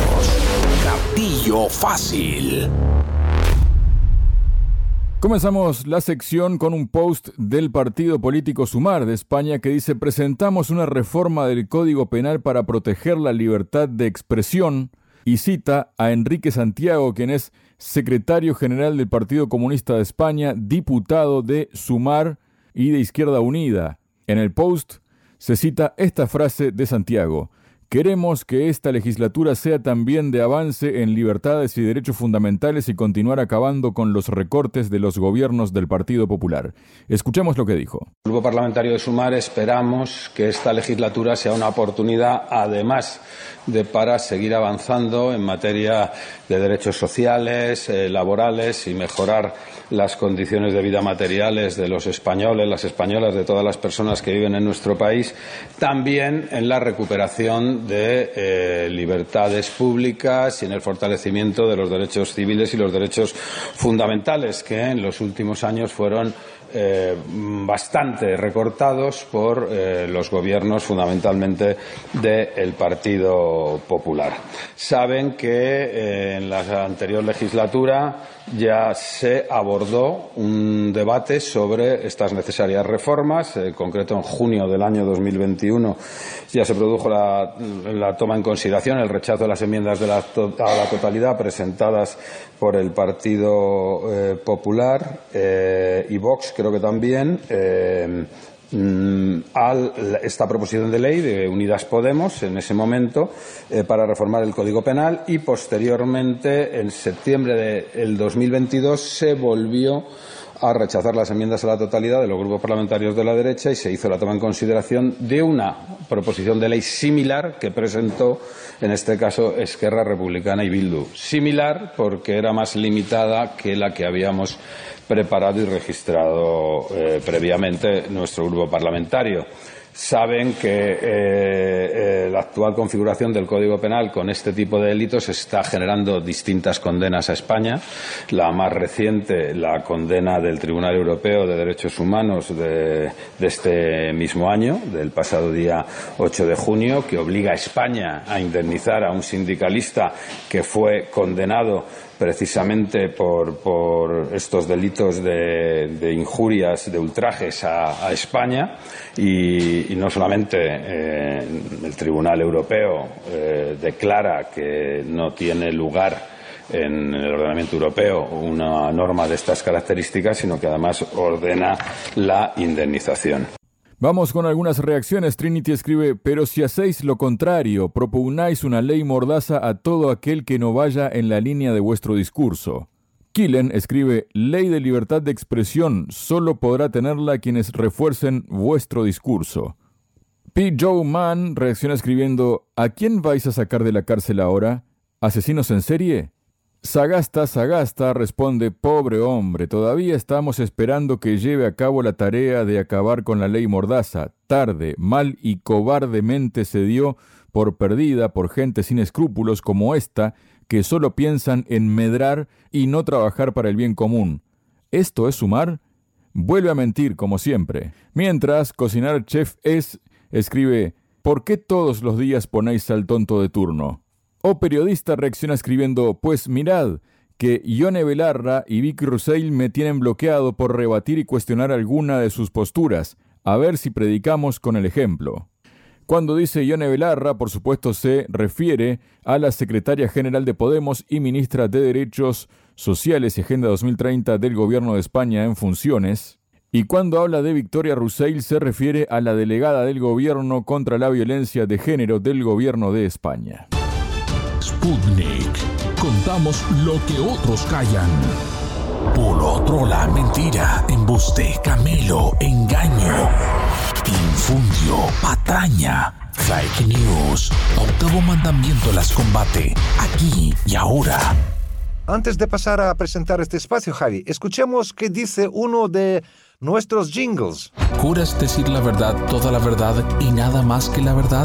Gatillo fácil. Comenzamos la sección con un post del partido político Sumar de España que dice: presentamos una reforma del Código Penal para proteger la libertad de expresión, y cita a Enrique Santiago, quien es secretario general del Partido Comunista de España, diputado de Sumar y de Izquierda Unida. En el post se cita esta frase de Santiago: queremos que esta legislatura sea también de avance en libertades y derechos fundamentales y continuar acabando con los recortes de los gobiernos del Partido Popular. Escuchemos lo que dijo. El Grupo Parlamentario de Sumar esperamos que esta legislatura sea una oportunidad, además para seguir avanzando en materia de derechos sociales, laborales y mejorar las condiciones de vida materiales de los españoles, las españolas, de todas las personas que viven en nuestro país, también en la recuperación de libertades públicas y en el fortalecimiento de los derechos civiles y los derechos fundamentales que en los últimos años fueron bastante recortados por los gobiernos fundamentalmente del Partido Popular. Saben que en la anterior legislatura ya se abordó un debate sobre estas necesarias reformas. En concreto, en junio del año 2021 ya se produjo la toma en consideración, el rechazo de las enmiendas a la totalidad presentadas por el Partido Popular y Vox, creo que también, a esta proposición de ley de Unidas Podemos en ese momento para reformar el Código Penal, y posteriormente en septiembre del 2022 se volvió a rechazar las enmiendas a la totalidad de los grupos parlamentarios de la derecha y se hizo la toma en consideración de una proposición de ley similar que presentó, en este caso, Esquerra Republicana y Bildu. Similar porque era más limitada que la que habíamos preparado y registrado previamente nuestro grupo parlamentario. Saben que la actual configuración del Código Penal con este tipo de delitos está generando distintas condenas a España. La más reciente, la condena del Tribunal Europeo de Derechos Humanos de este mismo año, del pasado día 8 de junio, que obliga a España a indemnizar a un sindicalista que fue condenado precisamente por estos delitos de injurias, de ultrajes a España y no solamente el Tribunal Europeo declara que no tiene lugar en el ordenamiento europeo una norma de estas características, sino que además ordena la indemnización. Vamos con algunas reacciones. Trinity escribe: pero si hacéis lo contrario, propugnáis una ley mordaza a todo aquel que no vaya en la línea de vuestro discurso. Killen escribe: ley de libertad de expresión, solo podrá tenerla quienes refuercen vuestro discurso. P. Joe Mann reacciona escribiendo: ¿a quién vais a sacar de la cárcel ahora? ¿Asesinos en serie? Sagasta responde: pobre hombre, todavía estamos esperando que lleve a cabo la tarea de acabar con la ley mordaza. Tarde, mal y cobardemente se dio por perdida por gente sin escrúpulos como esta, que solo piensan en medrar y no trabajar para el bien común. ¿Esto es sumar? Vuelve a mentir, como siempre. Mientras, Cocinar Chef escribe: ¿por qué todos los días ponéis al tonto de turno? O Periodista reacciona escribiendo: pues mirad, que Ione Belarra y Vicky Roussel me tienen bloqueado por rebatir y cuestionar alguna de sus posturas. A ver si predicamos con el ejemplo. Cuando dice Ione Belarra, por supuesto se refiere a la secretaria general de Podemos y ministra de Derechos Sociales y Agenda 2030 del Gobierno de España en funciones. Y cuando habla de Victoria Roussel se refiere a la delegada del Gobierno contra la violencia de género del Gobierno de España. Sputnik. Contamos lo que otros callan. Por otro, la mentira, embuste, camelo, engaño, infundio, patraña, fake news. Octavo mandamiento las combate, aquí y ahora. Antes de pasar a presentar este espacio, Javi, escuchemos qué dice uno de nuestros jingles. ¿Juras decir la verdad, toda la verdad y nada más que la verdad?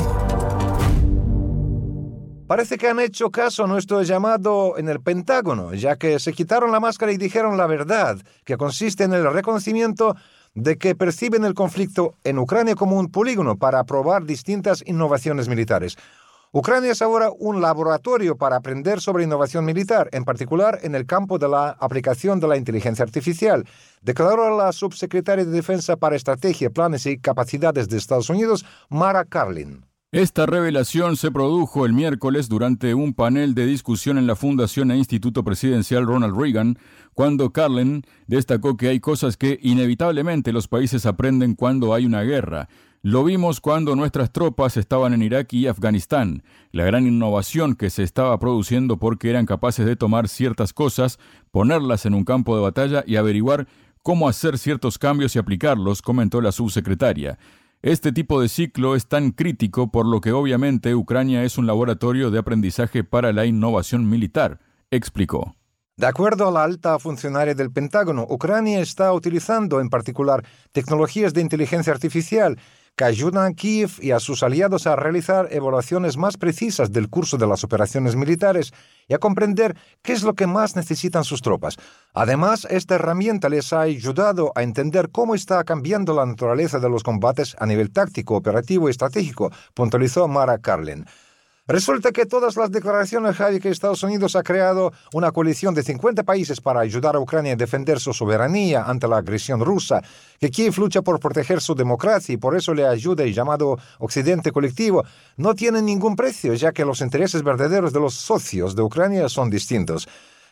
Parece que han hecho caso a nuestro llamado en el Pentágono, ya que se quitaron la máscara y dijeron la verdad, que consiste en el reconocimiento de que perciben el conflicto en Ucrania como un polígono para probar distintas innovaciones militares. Ucrania es ahora un laboratorio para aprender sobre innovación militar, en particular en el campo de la aplicación de la inteligencia artificial, declaró la subsecretaria de Defensa para Estrategia, Planes y Capacidades de Estados Unidos, Mara Karlin. Esta revelación se produjo el miércoles durante un panel de discusión en la Fundación e Instituto Presidencial Ronald Reagan, cuando Karlin destacó que hay cosas que inevitablemente los países aprenden cuando hay una guerra. Lo vimos cuando nuestras tropas estaban en Irak y Afganistán, la gran innovación que se estaba produciendo porque eran capaces de tomar ciertas cosas, ponerlas en un campo de batalla y averiguar cómo hacer ciertos cambios y aplicarlos, comentó la subsecretaria. Este tipo de ciclo es tan crítico por lo que obviamente Ucrania es un laboratorio de aprendizaje para la innovación militar, explicó. De acuerdo a la alta funcionaria del Pentágono, Ucrania está utilizando en particular tecnologías de inteligencia artificial que ayudan a Kiev y a sus aliados a realizar evaluaciones más precisas del curso de las operaciones militares y a comprender qué es lo que más necesitan sus tropas. Además, esta herramienta les ha ayudado a entender cómo está cambiando la naturaleza de los combates a nivel táctico, operativo y estratégico, puntualizó Mara Karlin. Resulta que todas las declaraciones de que Estados Unidos ha creado una coalición de 50 países para ayudar a Ucrania a defender su soberanía ante la agresión rusa, que Kiev lucha por proteger su democracia y por eso le ayuda el llamado Occidente colectivo, no tienen ningún precio, ya que los intereses verdaderos de los socios de Ucrania son distintos.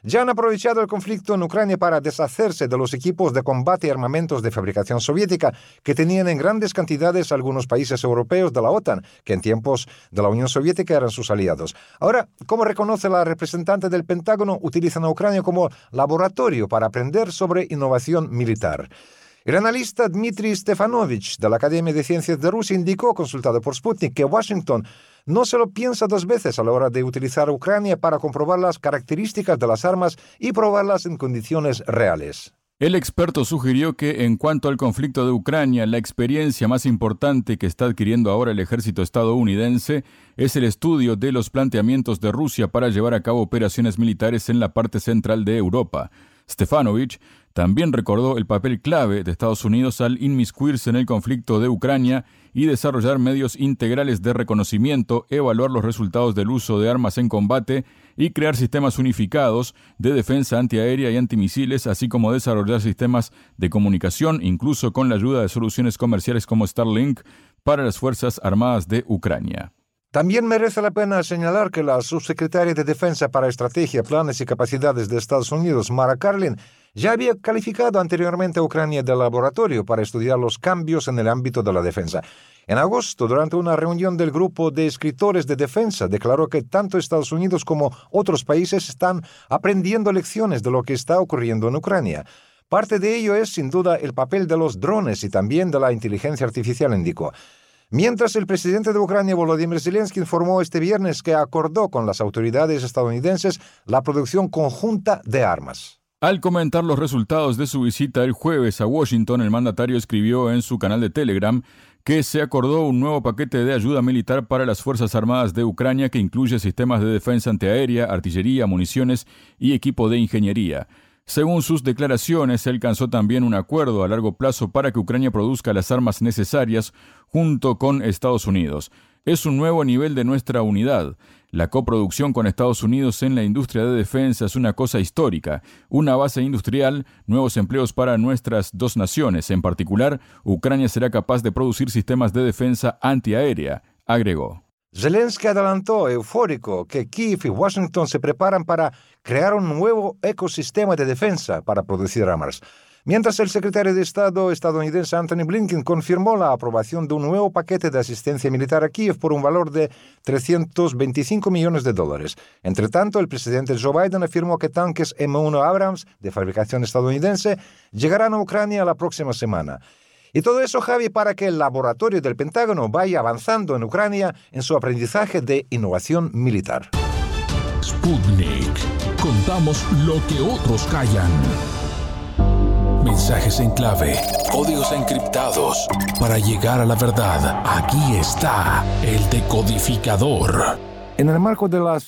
ya han aprovechado el conflicto en Ucrania para deshacerse de los equipos de combate y armamentos de fabricación soviética que tenían en grandes cantidades algunos países europeos de la OTAN, que en tiempos de la Unión Soviética eran sus aliados. Ahora, como reconoce la representante del Pentágono, utilizan a Ucrania como laboratorio para aprender sobre innovación militar. El analista Dmitry Stefanovich de la Academia de Ciencias de Rusia indicó, consultado por Sputnik, que Washington no se lo piensa dos veces a la hora de utilizar a Ucrania para comprobar las características de las armas y probarlas en condiciones reales. El experto sugirió que, en cuanto al conflicto de Ucrania, la experiencia más importante que está adquiriendo ahora el ejército estadounidense es el estudio de los planteamientos de Rusia para llevar a cabo operaciones militares en la parte central de Europa. Stefanovich también recordó el papel clave de Estados Unidos al inmiscuirse en el conflicto de Ucrania y desarrollar medios integrales de reconocimiento, evaluar los resultados del uso de armas en combate y crear sistemas unificados de defensa antiaérea y antimisiles, así como desarrollar sistemas de comunicación, incluso con la ayuda de soluciones comerciales como Starlink, para las Fuerzas Armadas de Ucrania. También merece la pena señalar que la subsecretaria de Defensa para Estrategia, Planes y Capacidades de Estados Unidos, Mara Karlin, ya había calificado anteriormente a Ucrania de laboratorio para estudiar los cambios en el ámbito de la defensa. En agosto, durante una reunión del grupo de escritores de defensa, declaró que tanto Estados Unidos como otros países están aprendiendo lecciones de lo que está ocurriendo en Ucrania. Parte de ello es, sin duda, el papel de los drones y también de la inteligencia artificial, indicó. Mientras el presidente de Ucrania, Volodymyr Zelensky, informó este viernes que acordó con las autoridades estadounidenses la producción conjunta de armas. Al comentar los resultados de su visita el jueves a Washington, el mandatario escribió en su canal de Telegram que se acordó un nuevo paquete de ayuda militar para las Fuerzas Armadas de Ucrania que incluye sistemas de defensa antiaérea, artillería, municiones y equipo de ingeniería. Según sus declaraciones, se alcanzó también un acuerdo a largo plazo para que Ucrania produzca las armas necesarias junto con Estados Unidos. Es un nuevo nivel de nuestra unidad. La coproducción con Estados Unidos en la industria de defensa es una cosa histórica, una base industrial, nuevos empleos para nuestras dos naciones. En particular, Ucrania será capaz de producir sistemas de defensa antiaérea, agregó. Zelensky adelantó, eufórico, que Kiev y Washington se preparan para crear un nuevo ecosistema de defensa para producir armas. Mientras el secretario de Estado estadounidense Antony Blinken confirmó la aprobación de un nuevo paquete de asistencia militar a Kiev por un valor de $325 millones. Entre tanto, el presidente Joe Biden afirmó que tanques M1 Abrams, de fabricación estadounidense, llegarán a Ucrania la próxima semana. Y todo eso, Javi, para que el laboratorio del Pentágono vaya avanzando en Ucrania en su aprendizaje de innovación militar. Sputnik. Contamos lo que otros callan. Mensajes en clave, códigos encriptados. Para llegar a la verdad, aquí está el decodificador. En el marco de la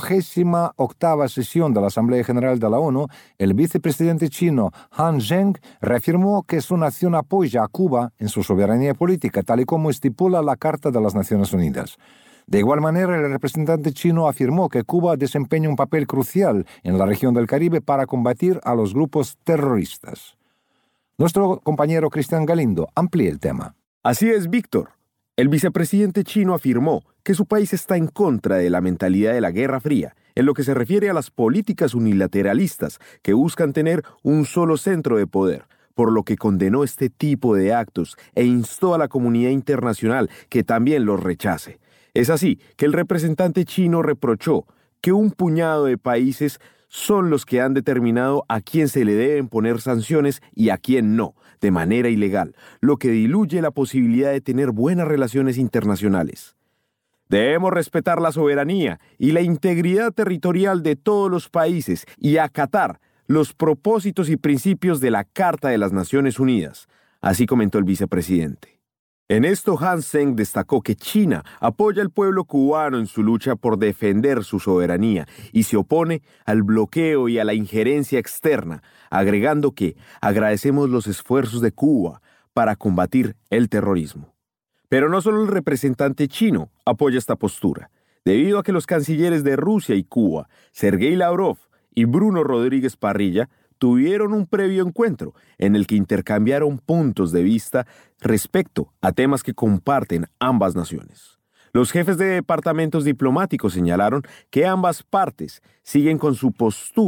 78ª sesión de la Asamblea General de la ONU, el vicepresidente chino Han Zheng reafirmó que su nación apoya a Cuba en su soberanía política, tal y como estipula la Carta de las Naciones Unidas. De igual manera, el representante chino afirmó que Cuba desempeña un papel crucial en la región del Caribe para combatir a los grupos terroristas. Nuestro compañero Cristian Galindo amplía el tema. Así es, Víctor. El vicepresidente chino afirmó que su país está en contra de la mentalidad de la Guerra Fría, en lo que se refiere a las políticas unilateralistas que buscan tener un solo centro de poder, por lo que condenó este tipo de actos e instó a la comunidad internacional que también los rechace. Es así que el representante chino reprochó que un puñado de países son los que han determinado a quién se le deben poner sanciones y a quién no, de manera ilegal, lo que diluye la posibilidad de tener buenas relaciones internacionales. Debemos respetar la soberanía y la integridad territorial de todos los países y acatar los propósitos y principios de la Carta de las Naciones Unidas, así comentó el vicepresidente. En esto, Han Zheng destacó que China apoya al pueblo cubano en su lucha por defender su soberanía y se opone al bloqueo y a la injerencia externa, agregando que agradecemos los esfuerzos de Cuba para combatir el terrorismo. Pero no solo el representante chino apoya esta postura, debido a que los cancilleres de Rusia y Cuba, Sergei Lavrov y Bruno Rodríguez Parrilla, tuvieron un previo encuentro en el que intercambiaron puntos de vista respecto a temas que comparten ambas naciones. Los jefes de departamentos diplomáticos señalaron que ambas partes siguen con su postura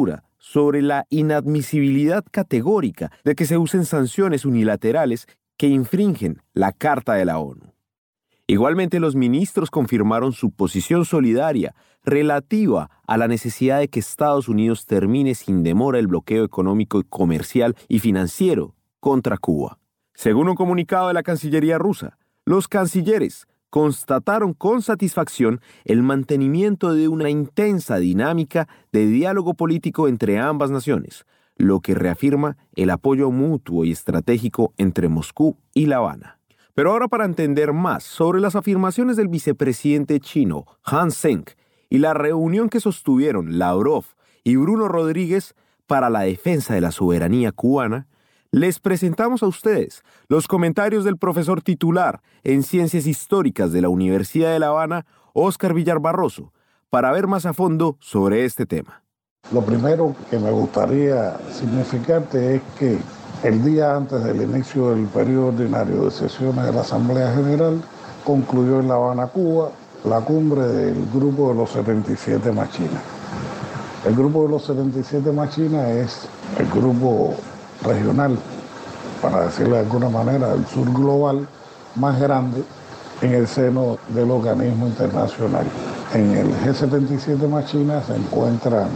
sobre la inadmisibilidad categórica de que se usen sanciones unilaterales que infringen la Carta de la ONU. Igualmente, los ministros confirmaron su posición solidaria relativa a la necesidad de que Estados Unidos termine sin demora el bloqueo económico, comercial y financiero contra Cuba. Según un comunicado de la Cancillería rusa, los cancilleres constataron con satisfacción el mantenimiento de una intensa dinámica de diálogo político entre ambas naciones, lo que reafirma el apoyo mutuo y estratégico entre Moscú y La Habana. Pero ahora, para entender más sobre las afirmaciones del vicepresidente chino Han Zheng y la reunión que sostuvieron Lavrov y Bruno Rodríguez para la defensa de la soberanía cubana, les presentamos a ustedes los comentarios del profesor titular en Ciencias Históricas de la Universidad de La Habana, Óscar Villar Barroso, para ver más a fondo sobre este tema. Lo primero que me gustaría significarte es que el día antes del inicio del periodo ordinario de sesiones de la Asamblea General, concluyó en La Habana, Cuba, la cumbre del Grupo de los 77 más China. El Grupo de los 77 más China es el grupo regional, para decirlo de alguna manera, el sur global más grande en el seno del organismo internacional. En el G77 más China se encuentran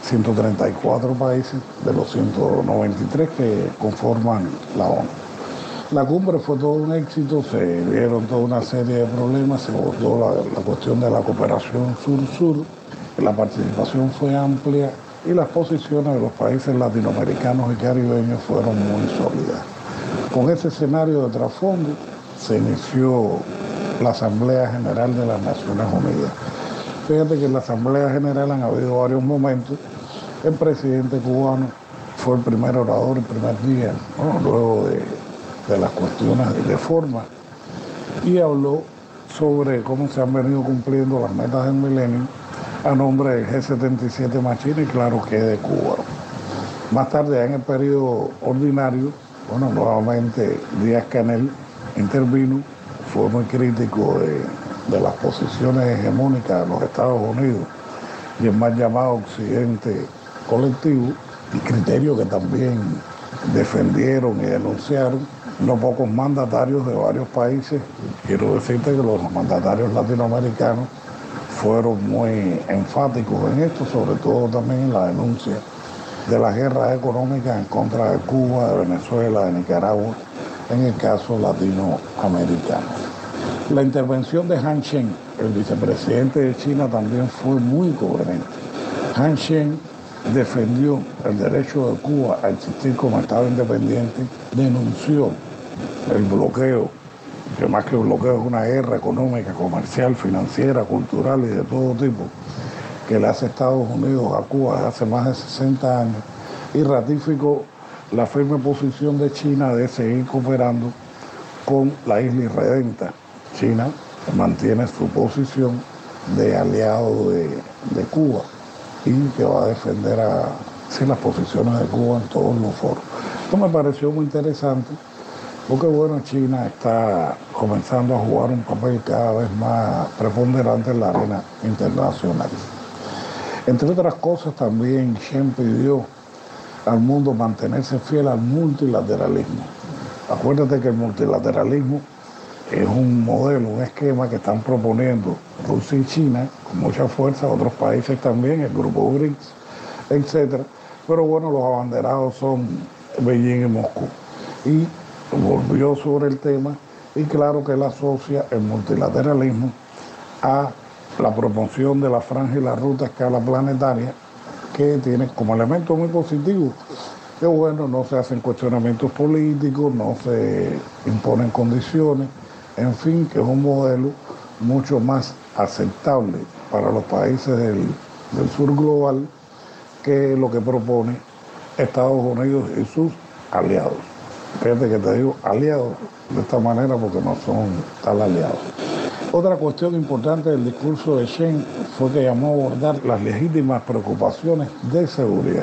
134 países de los 193 que conforman la ONU. La cumbre fue todo un éxito, se dieron toda una serie de problemas, se abordó la cuestión de la cooperación sur-sur, la participación fue amplia y las posiciones de los países latinoamericanos y caribeños fueron muy sólidas. Con ese escenario de trasfondo se inició la Asamblea General de las Naciones Unidas. Fíjate que en la Asamblea General han habido varios momentos. El presidente cubano fue el primer orador el primer día, ¿no? Luego de las cuestiones de forma, y habló sobre cómo se han venido cumpliendo las metas del milenio a nombre del G77 más China y claro que de Cuba. Más tarde, en el periodo ordinario, nuevamente Díaz-Canel intervino, fue muy crítico de las posiciones hegemónicas de los Estados Unidos y el mal llamado Occidente colectivo, y criterio que también defendieron y denunciaron no pocos mandatarios de varios países. Quiero decirte que los mandatarios latinoamericanos fueron muy enfáticos en esto, sobre todo también en la denuncia de las guerras económicas en contra de Cuba, de Venezuela, de Nicaragua, en el caso latinoamericano. La intervención de Han Zheng, el vicepresidente de China, también fue muy coherente. Han Zheng defendió el derecho de Cuba a existir como Estado independiente, denunció el bloqueo, que más que un bloqueo es una guerra económica, comercial, financiera, cultural y de todo tipo, que le hace Estados Unidos a Cuba desde hace más de 60 años, y ratificó la firme posición de China de seguir cooperando con la isla irredenta. China mantiene su posición de aliado de Cuba y que va a defender las posiciones de Cuba en todos los foros. Esto me pareció muy interesante porque, China está comenzando a jugar un papel cada vez más preponderante en la arena internacional. Entre otras cosas, también Zheng pidió al mundo mantenerse fiel al multilateralismo. Acuérdate que el multilateralismo es un modelo, un esquema que están proponiendo Rusia y China con mucha fuerza, otros países también, el grupo BRICS, etc. Pero los abanderados son Beijing y Moscú. Y volvió sobre el tema y claro que él asocia el multilateralismo a la promoción de la franja y la ruta a escala planetaria, que tiene como elemento muy positivo que no se hacen cuestionamientos políticos, no se imponen condiciones, en fin, que es un modelo mucho más aceptable para los países del sur global que lo que propone Estados Unidos y sus aliados. Fíjate que te digo aliados de esta manera porque no son tal aliados. Otra cuestión importante del discurso de Zheng fue que llamó a abordar las legítimas preocupaciones de seguridad.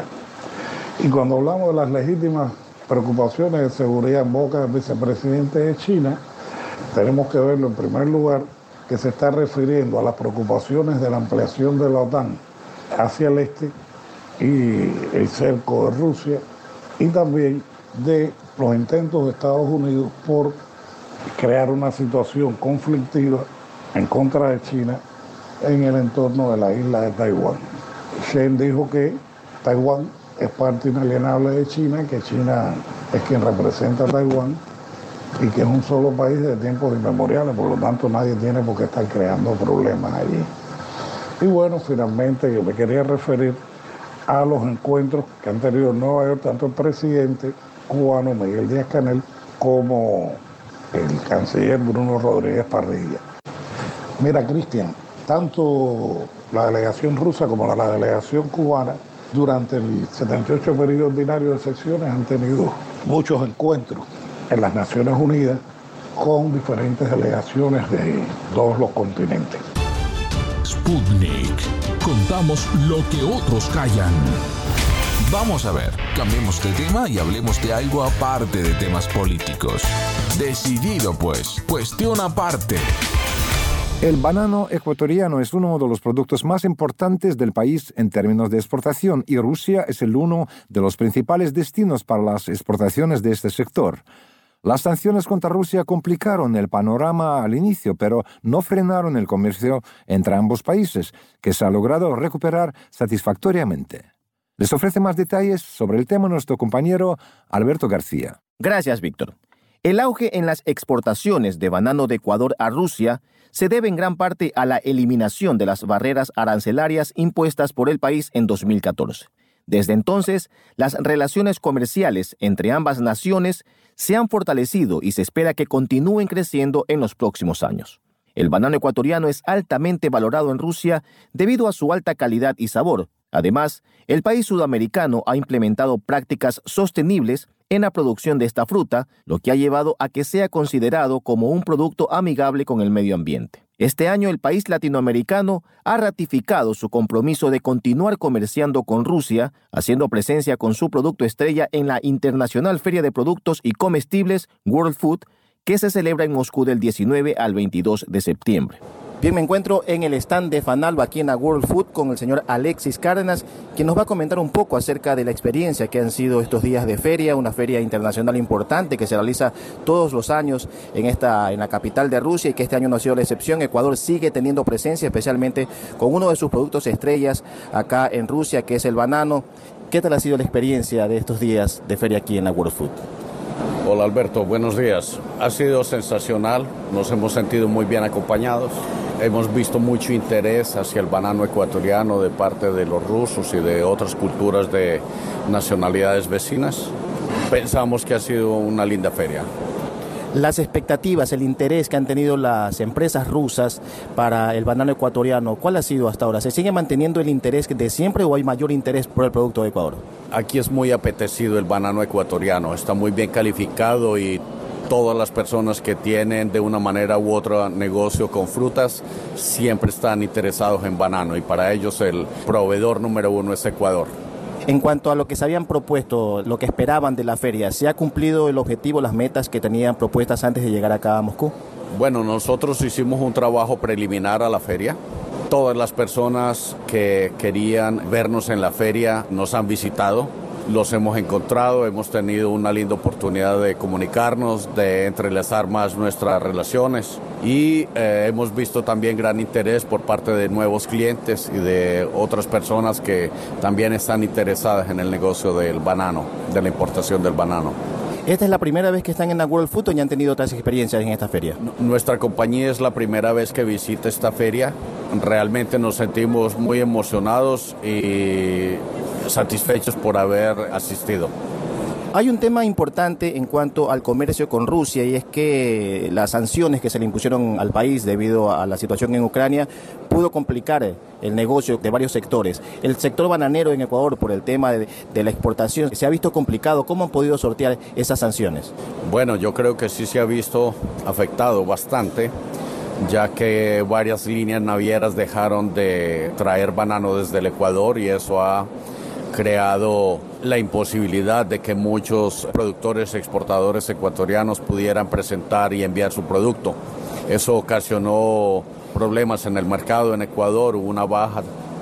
Y cuando hablamos de las legítimas preocupaciones de seguridad en boca del vicepresidente de China, tenemos que verlo en primer lugar que se está refiriendo a las preocupaciones de la ampliación de la OTAN hacia el este y el cerco de Rusia, y también de los intentos de Estados Unidos por crear una situación conflictiva en contra de China en el entorno de la isla de Taiwán. Shen dijo que Taiwán es parte inalienable de China, que China es quien representa a Taiwán y que es un solo país de tiempos inmemoriales, por lo tanto nadie tiene por qué estar creando problemas allí. Y bueno, finalmente yo me quería referir a los encuentros que han tenido en Nueva York tanto el presidente cubano Miguel Díaz-Canel como el canciller Bruno Rodríguez Parrilla. Mira, Cristian, tanto la delegación rusa como la delegación cubana durante el 78 periodo ordinario de sesiones han tenido muchos encuentros en las Naciones Unidas con diferentes delegaciones de todos los continentes. Sputnik. Contamos lo que otros callan. Vamos a ver, cambiemos de tema y hablemos de algo aparte de temas políticos. Decidido pues, cuestión aparte. El banano ecuatoriano es uno de los productos más importantes del país en términos de exportación y Rusia es uno de los principales destinos para las exportaciones de este sector. Las sanciones contra Rusia complicaron el panorama al inicio, pero no frenaron el comercio entre ambos países, que se ha logrado recuperar satisfactoriamente. Les ofrece más detalles sobre el tema nuestro compañero Alberto García. Gracias, Víctor. El auge en las exportaciones de banano de Ecuador a Rusia se debe en gran parte a la eliminación de las barreras arancelarias impuestas por el país en 2014. Desde entonces, las relaciones comerciales entre ambas naciones se han fortalecido y se espera que continúen creciendo en los próximos años. El banano ecuatoriano es altamente valorado en Rusia debido a su alta calidad y sabor. Además, el país sudamericano ha implementado prácticas sostenibles en la producción de esta fruta, lo que ha llevado a que sea considerado como un producto amigable con el medio ambiente. Este año el país latinoamericano ha ratificado su compromiso de continuar comerciando con Rusia, haciendo presencia con su producto estrella en la Internacional Feria de Productos y Comestibles World Food, que se celebra en Moscú del 19 al 22 de septiembre. Bien, me encuentro en el stand de Fanalba aquí en la World Food con el señor Alexis Cárdenas, quien nos va a comentar un poco acerca de la experiencia que han sido estos días de feria, una feria internacional importante que se realiza todos los años en la capital de Rusia y que este año no ha sido la excepción. Ecuador sigue teniendo presencia, especialmente con uno de sus productos estrellas acá en Rusia, que es el banano. ¿Qué tal ha sido la experiencia de estos días de feria aquí en la World Food? Hola Alberto, buenos días. Ha sido sensacional, nos hemos sentido muy bien acompañados. Hemos visto mucho interés hacia el banano ecuatoriano de parte de los rusos y de otras culturas de nacionalidades vecinas. Pensamos que ha sido una linda feria. Las expectativas, el interés que han tenido las empresas rusas para el banano ecuatoriano, ¿cuál ha sido hasta ahora? ¿Se sigue manteniendo el interés de siempre o hay mayor interés por el producto de Ecuador? Aquí es muy apetecido el banano ecuatoriano, está muy bien calificado y todas las personas que tienen de una manera u otra negocio con frutas siempre están interesados en banano y para ellos el proveedor número uno es Ecuador. En cuanto a lo que se habían propuesto, lo que esperaban de la feria, ¿se ha cumplido el objetivo, las metas que tenían propuestas antes de llegar acá a Moscú? Bueno, nosotros hicimos un trabajo preliminar a la feria. Todas las personas que querían vernos en la feria nos han visitado. Los hemos encontrado, hemos tenido una linda oportunidad de comunicarnos, de entrelazar más nuestras relaciones y hemos visto también gran interés por parte de nuevos clientes y de otras personas que también están interesadas en el negocio del banano, de la importación del banano. ¿Esta es la primera vez que están en la World Food o ya han tenido otras experiencias en esta feria? Nuestra compañía es la primera vez que visita esta feria. Realmente nos sentimos muy emocionados y satisfechos por haber asistido. Hay un tema importante en cuanto al comercio con Rusia y es que las sanciones que se le impusieron al país debido a la situación en Ucrania pudo complicar el negocio de varios sectores. El sector bananero en Ecuador por el tema de la exportación se ha visto complicado. ¿Cómo han podido sortear esas sanciones? Bueno, yo creo que sí se ha visto afectado bastante, ya que varias líneas navieras dejaron de traer banano desde el Ecuador y eso ha creado la imposibilidad de que muchos productores exportadores ecuatorianos pudieran presentar y enviar su producto. Eso ocasionó problemas en el mercado en Ecuador, hubo una baja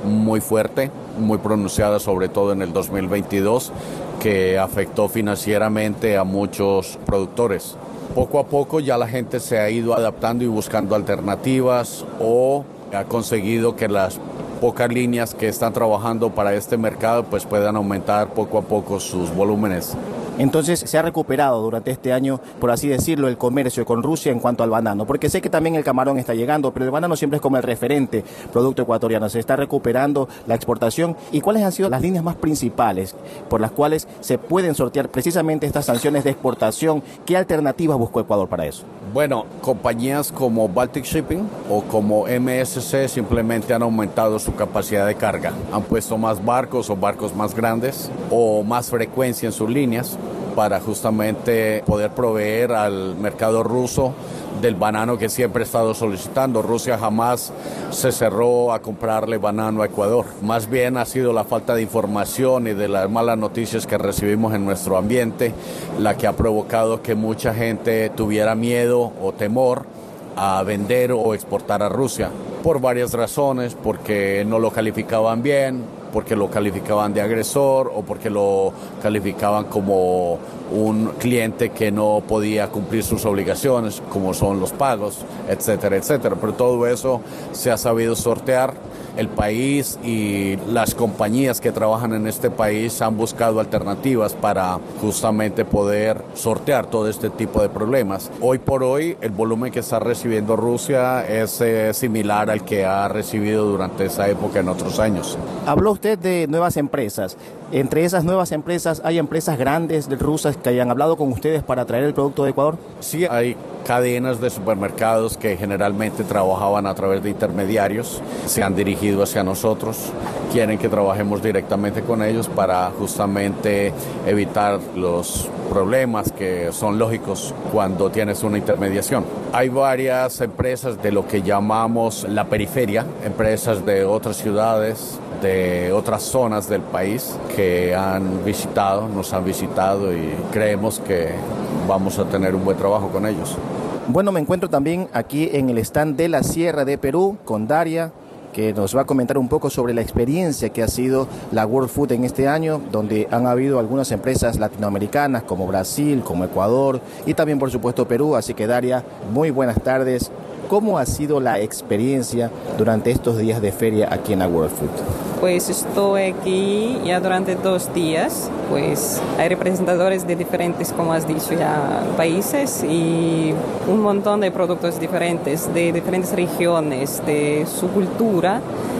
muy fuerte, muy pronunciada, sobre todo en el 2022, que afectó financieramente a muchos productores. Poco a poco ya la gente se ha ido adaptando y buscando alternativas, o ha conseguido que las pocas líneas que están trabajando para este mercado pues puedan aumentar poco a poco sus volúmenes. Entonces se ha recuperado durante este año, por así decirlo, el comercio con Rusia en cuanto al banano, porque sé que también el camarón está llegando, pero el banano siempre es como el referente producto ecuatoriano. Se está recuperando la exportación. ¿Y cuáles han sido las líneas más principales por las cuales se pueden sortear precisamente estas sanciones de exportación? ¿Qué alternativas buscó Ecuador para eso? Bueno, compañías como Baltic Shipping o como MSC simplemente han aumentado su capacidad de carga. Han puesto más barcos o barcos más grandes o más frecuencia en sus líneas para justamente poder proveer al mercado ruso del banano que siempre ha estado solicitando. Rusia jamás se cerró a comprarle banano a Ecuador. Más bien ha sido la falta de información y de las malas noticias que recibimos en nuestro ambiente la que ha provocado que mucha gente tuviera miedo o temor a vender o exportar a Rusia. Por varias razones, porque no lo calificaban bien, porque lo calificaban de agresor o porque lo calificaban como un cliente que no podía cumplir sus obligaciones, como son los pagos, etcétera, etcétera. Pero todo eso se ha sabido sortear. El país y las compañías que trabajan en este país han buscado alternativas para justamente poder sortear todo este tipo de problemas. Hoy por hoy, el volumen que está recibiendo Rusia es similar al que ha recibido durante esa época en otros años. Habló usted de nuevas empresas. Entre esas nuevas empresas, ¿hay empresas grandes rusas que hayan hablado con ustedes para traer el producto de Ecuador? Sí, hay cadenas de supermercados que generalmente trabajaban a través de intermediarios, se han dirigido hacia nosotros, quieren que trabajemos directamente con ellos para justamente evitar los problemas que son lógicos cuando tienes una intermediación. Hay varias empresas de lo que llamamos la periferia, empresas de otras ciudades, de otras zonas del país que nos han visitado y creemos que vamos a tener un buen trabajo con ellos. Bueno, me encuentro también aquí en el stand de la Sierra de Perú con Daria, que nos va a comentar un poco sobre la experiencia que ha sido la World Food en este año, donde han habido algunas empresas latinoamericanas como Brasil, como Ecuador y también por supuesto Perú. Así que Daria, muy buenas tardes. ¿Cómo ha sido la experiencia durante estos días de feria aquí en la World Food? Pues estoy aquí ya durante 2 días, pues hay representadores de diferentes, como has dicho ya, países y un montón de productos diferentes, de diferentes regiones, de su cultura.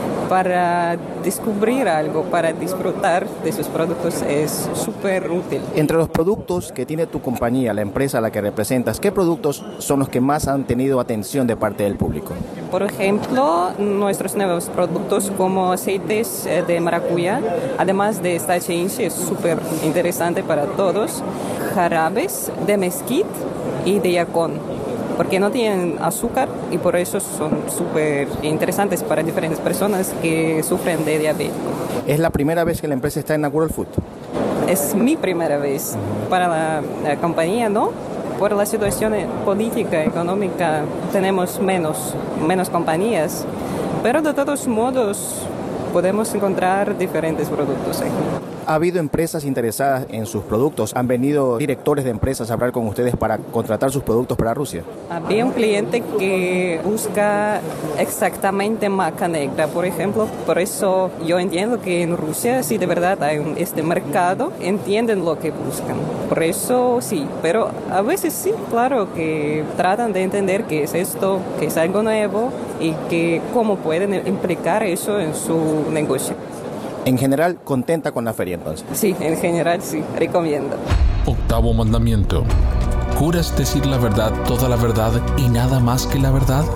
Para descubrir algo, para disfrutar de sus productos es súper útil. Entre los productos que tiene tu compañía, la empresa a la que representas, ¿qué productos son los que más han tenido atención de parte del público? Por ejemplo, nuestros nuevos productos como aceites de maracuyá, además de esta change, es súper interesante para todos, jarabes de mezquite y de yacón, porque no tienen azúcar y por eso son súper interesantes para diferentes personas que sufren de diabetes. ¿Es la primera vez que la empresa está en la World Food? Es mi primera vez para la compañía, ¿no? Por la situación política, económica, tenemos menos compañías, pero de todos modos podemos encontrar diferentes productos aquí. ¿Ha habido empresas interesadas en sus productos? ¿Han venido directores de empresas a hablar con ustedes para contratar sus productos para Rusia? Había un cliente que busca exactamente maca negra, por ejemplo. Por eso yo entiendo que en Rusia, si de verdad hay este mercado, entienden lo que buscan. Por eso sí, pero a veces sí, claro, que tratan de entender qué es esto, que es algo nuevo y que cómo pueden implicar eso en su negocio. En general, ¿contenta con la feria entonces? Sí, en general sí, recomiendo. 8º mandamiento. ¿Juras decir la verdad, toda la verdad y nada más que la verdad?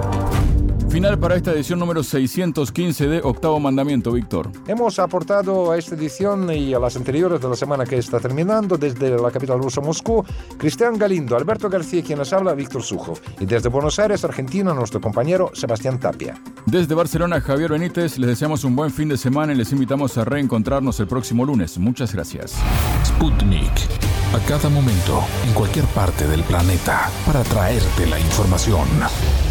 Final para esta edición número 615 de 8º Mandamiento, Víctor. Hemos aportado a esta edición y a las anteriores de la semana que está terminando, desde la capital rusa, Moscú, Cristian Galindo, Alberto García, quien nos habla, Víctor Sujo. Y desde Buenos Aires, Argentina, nuestro compañero Sebastián Tapia. Desde Barcelona, Javier Benítez, les deseamos un buen fin de semana y les invitamos a reencontrarnos el próximo lunes. Muchas gracias. Sputnik. A cada momento, en cualquier parte del planeta, para traerte la información.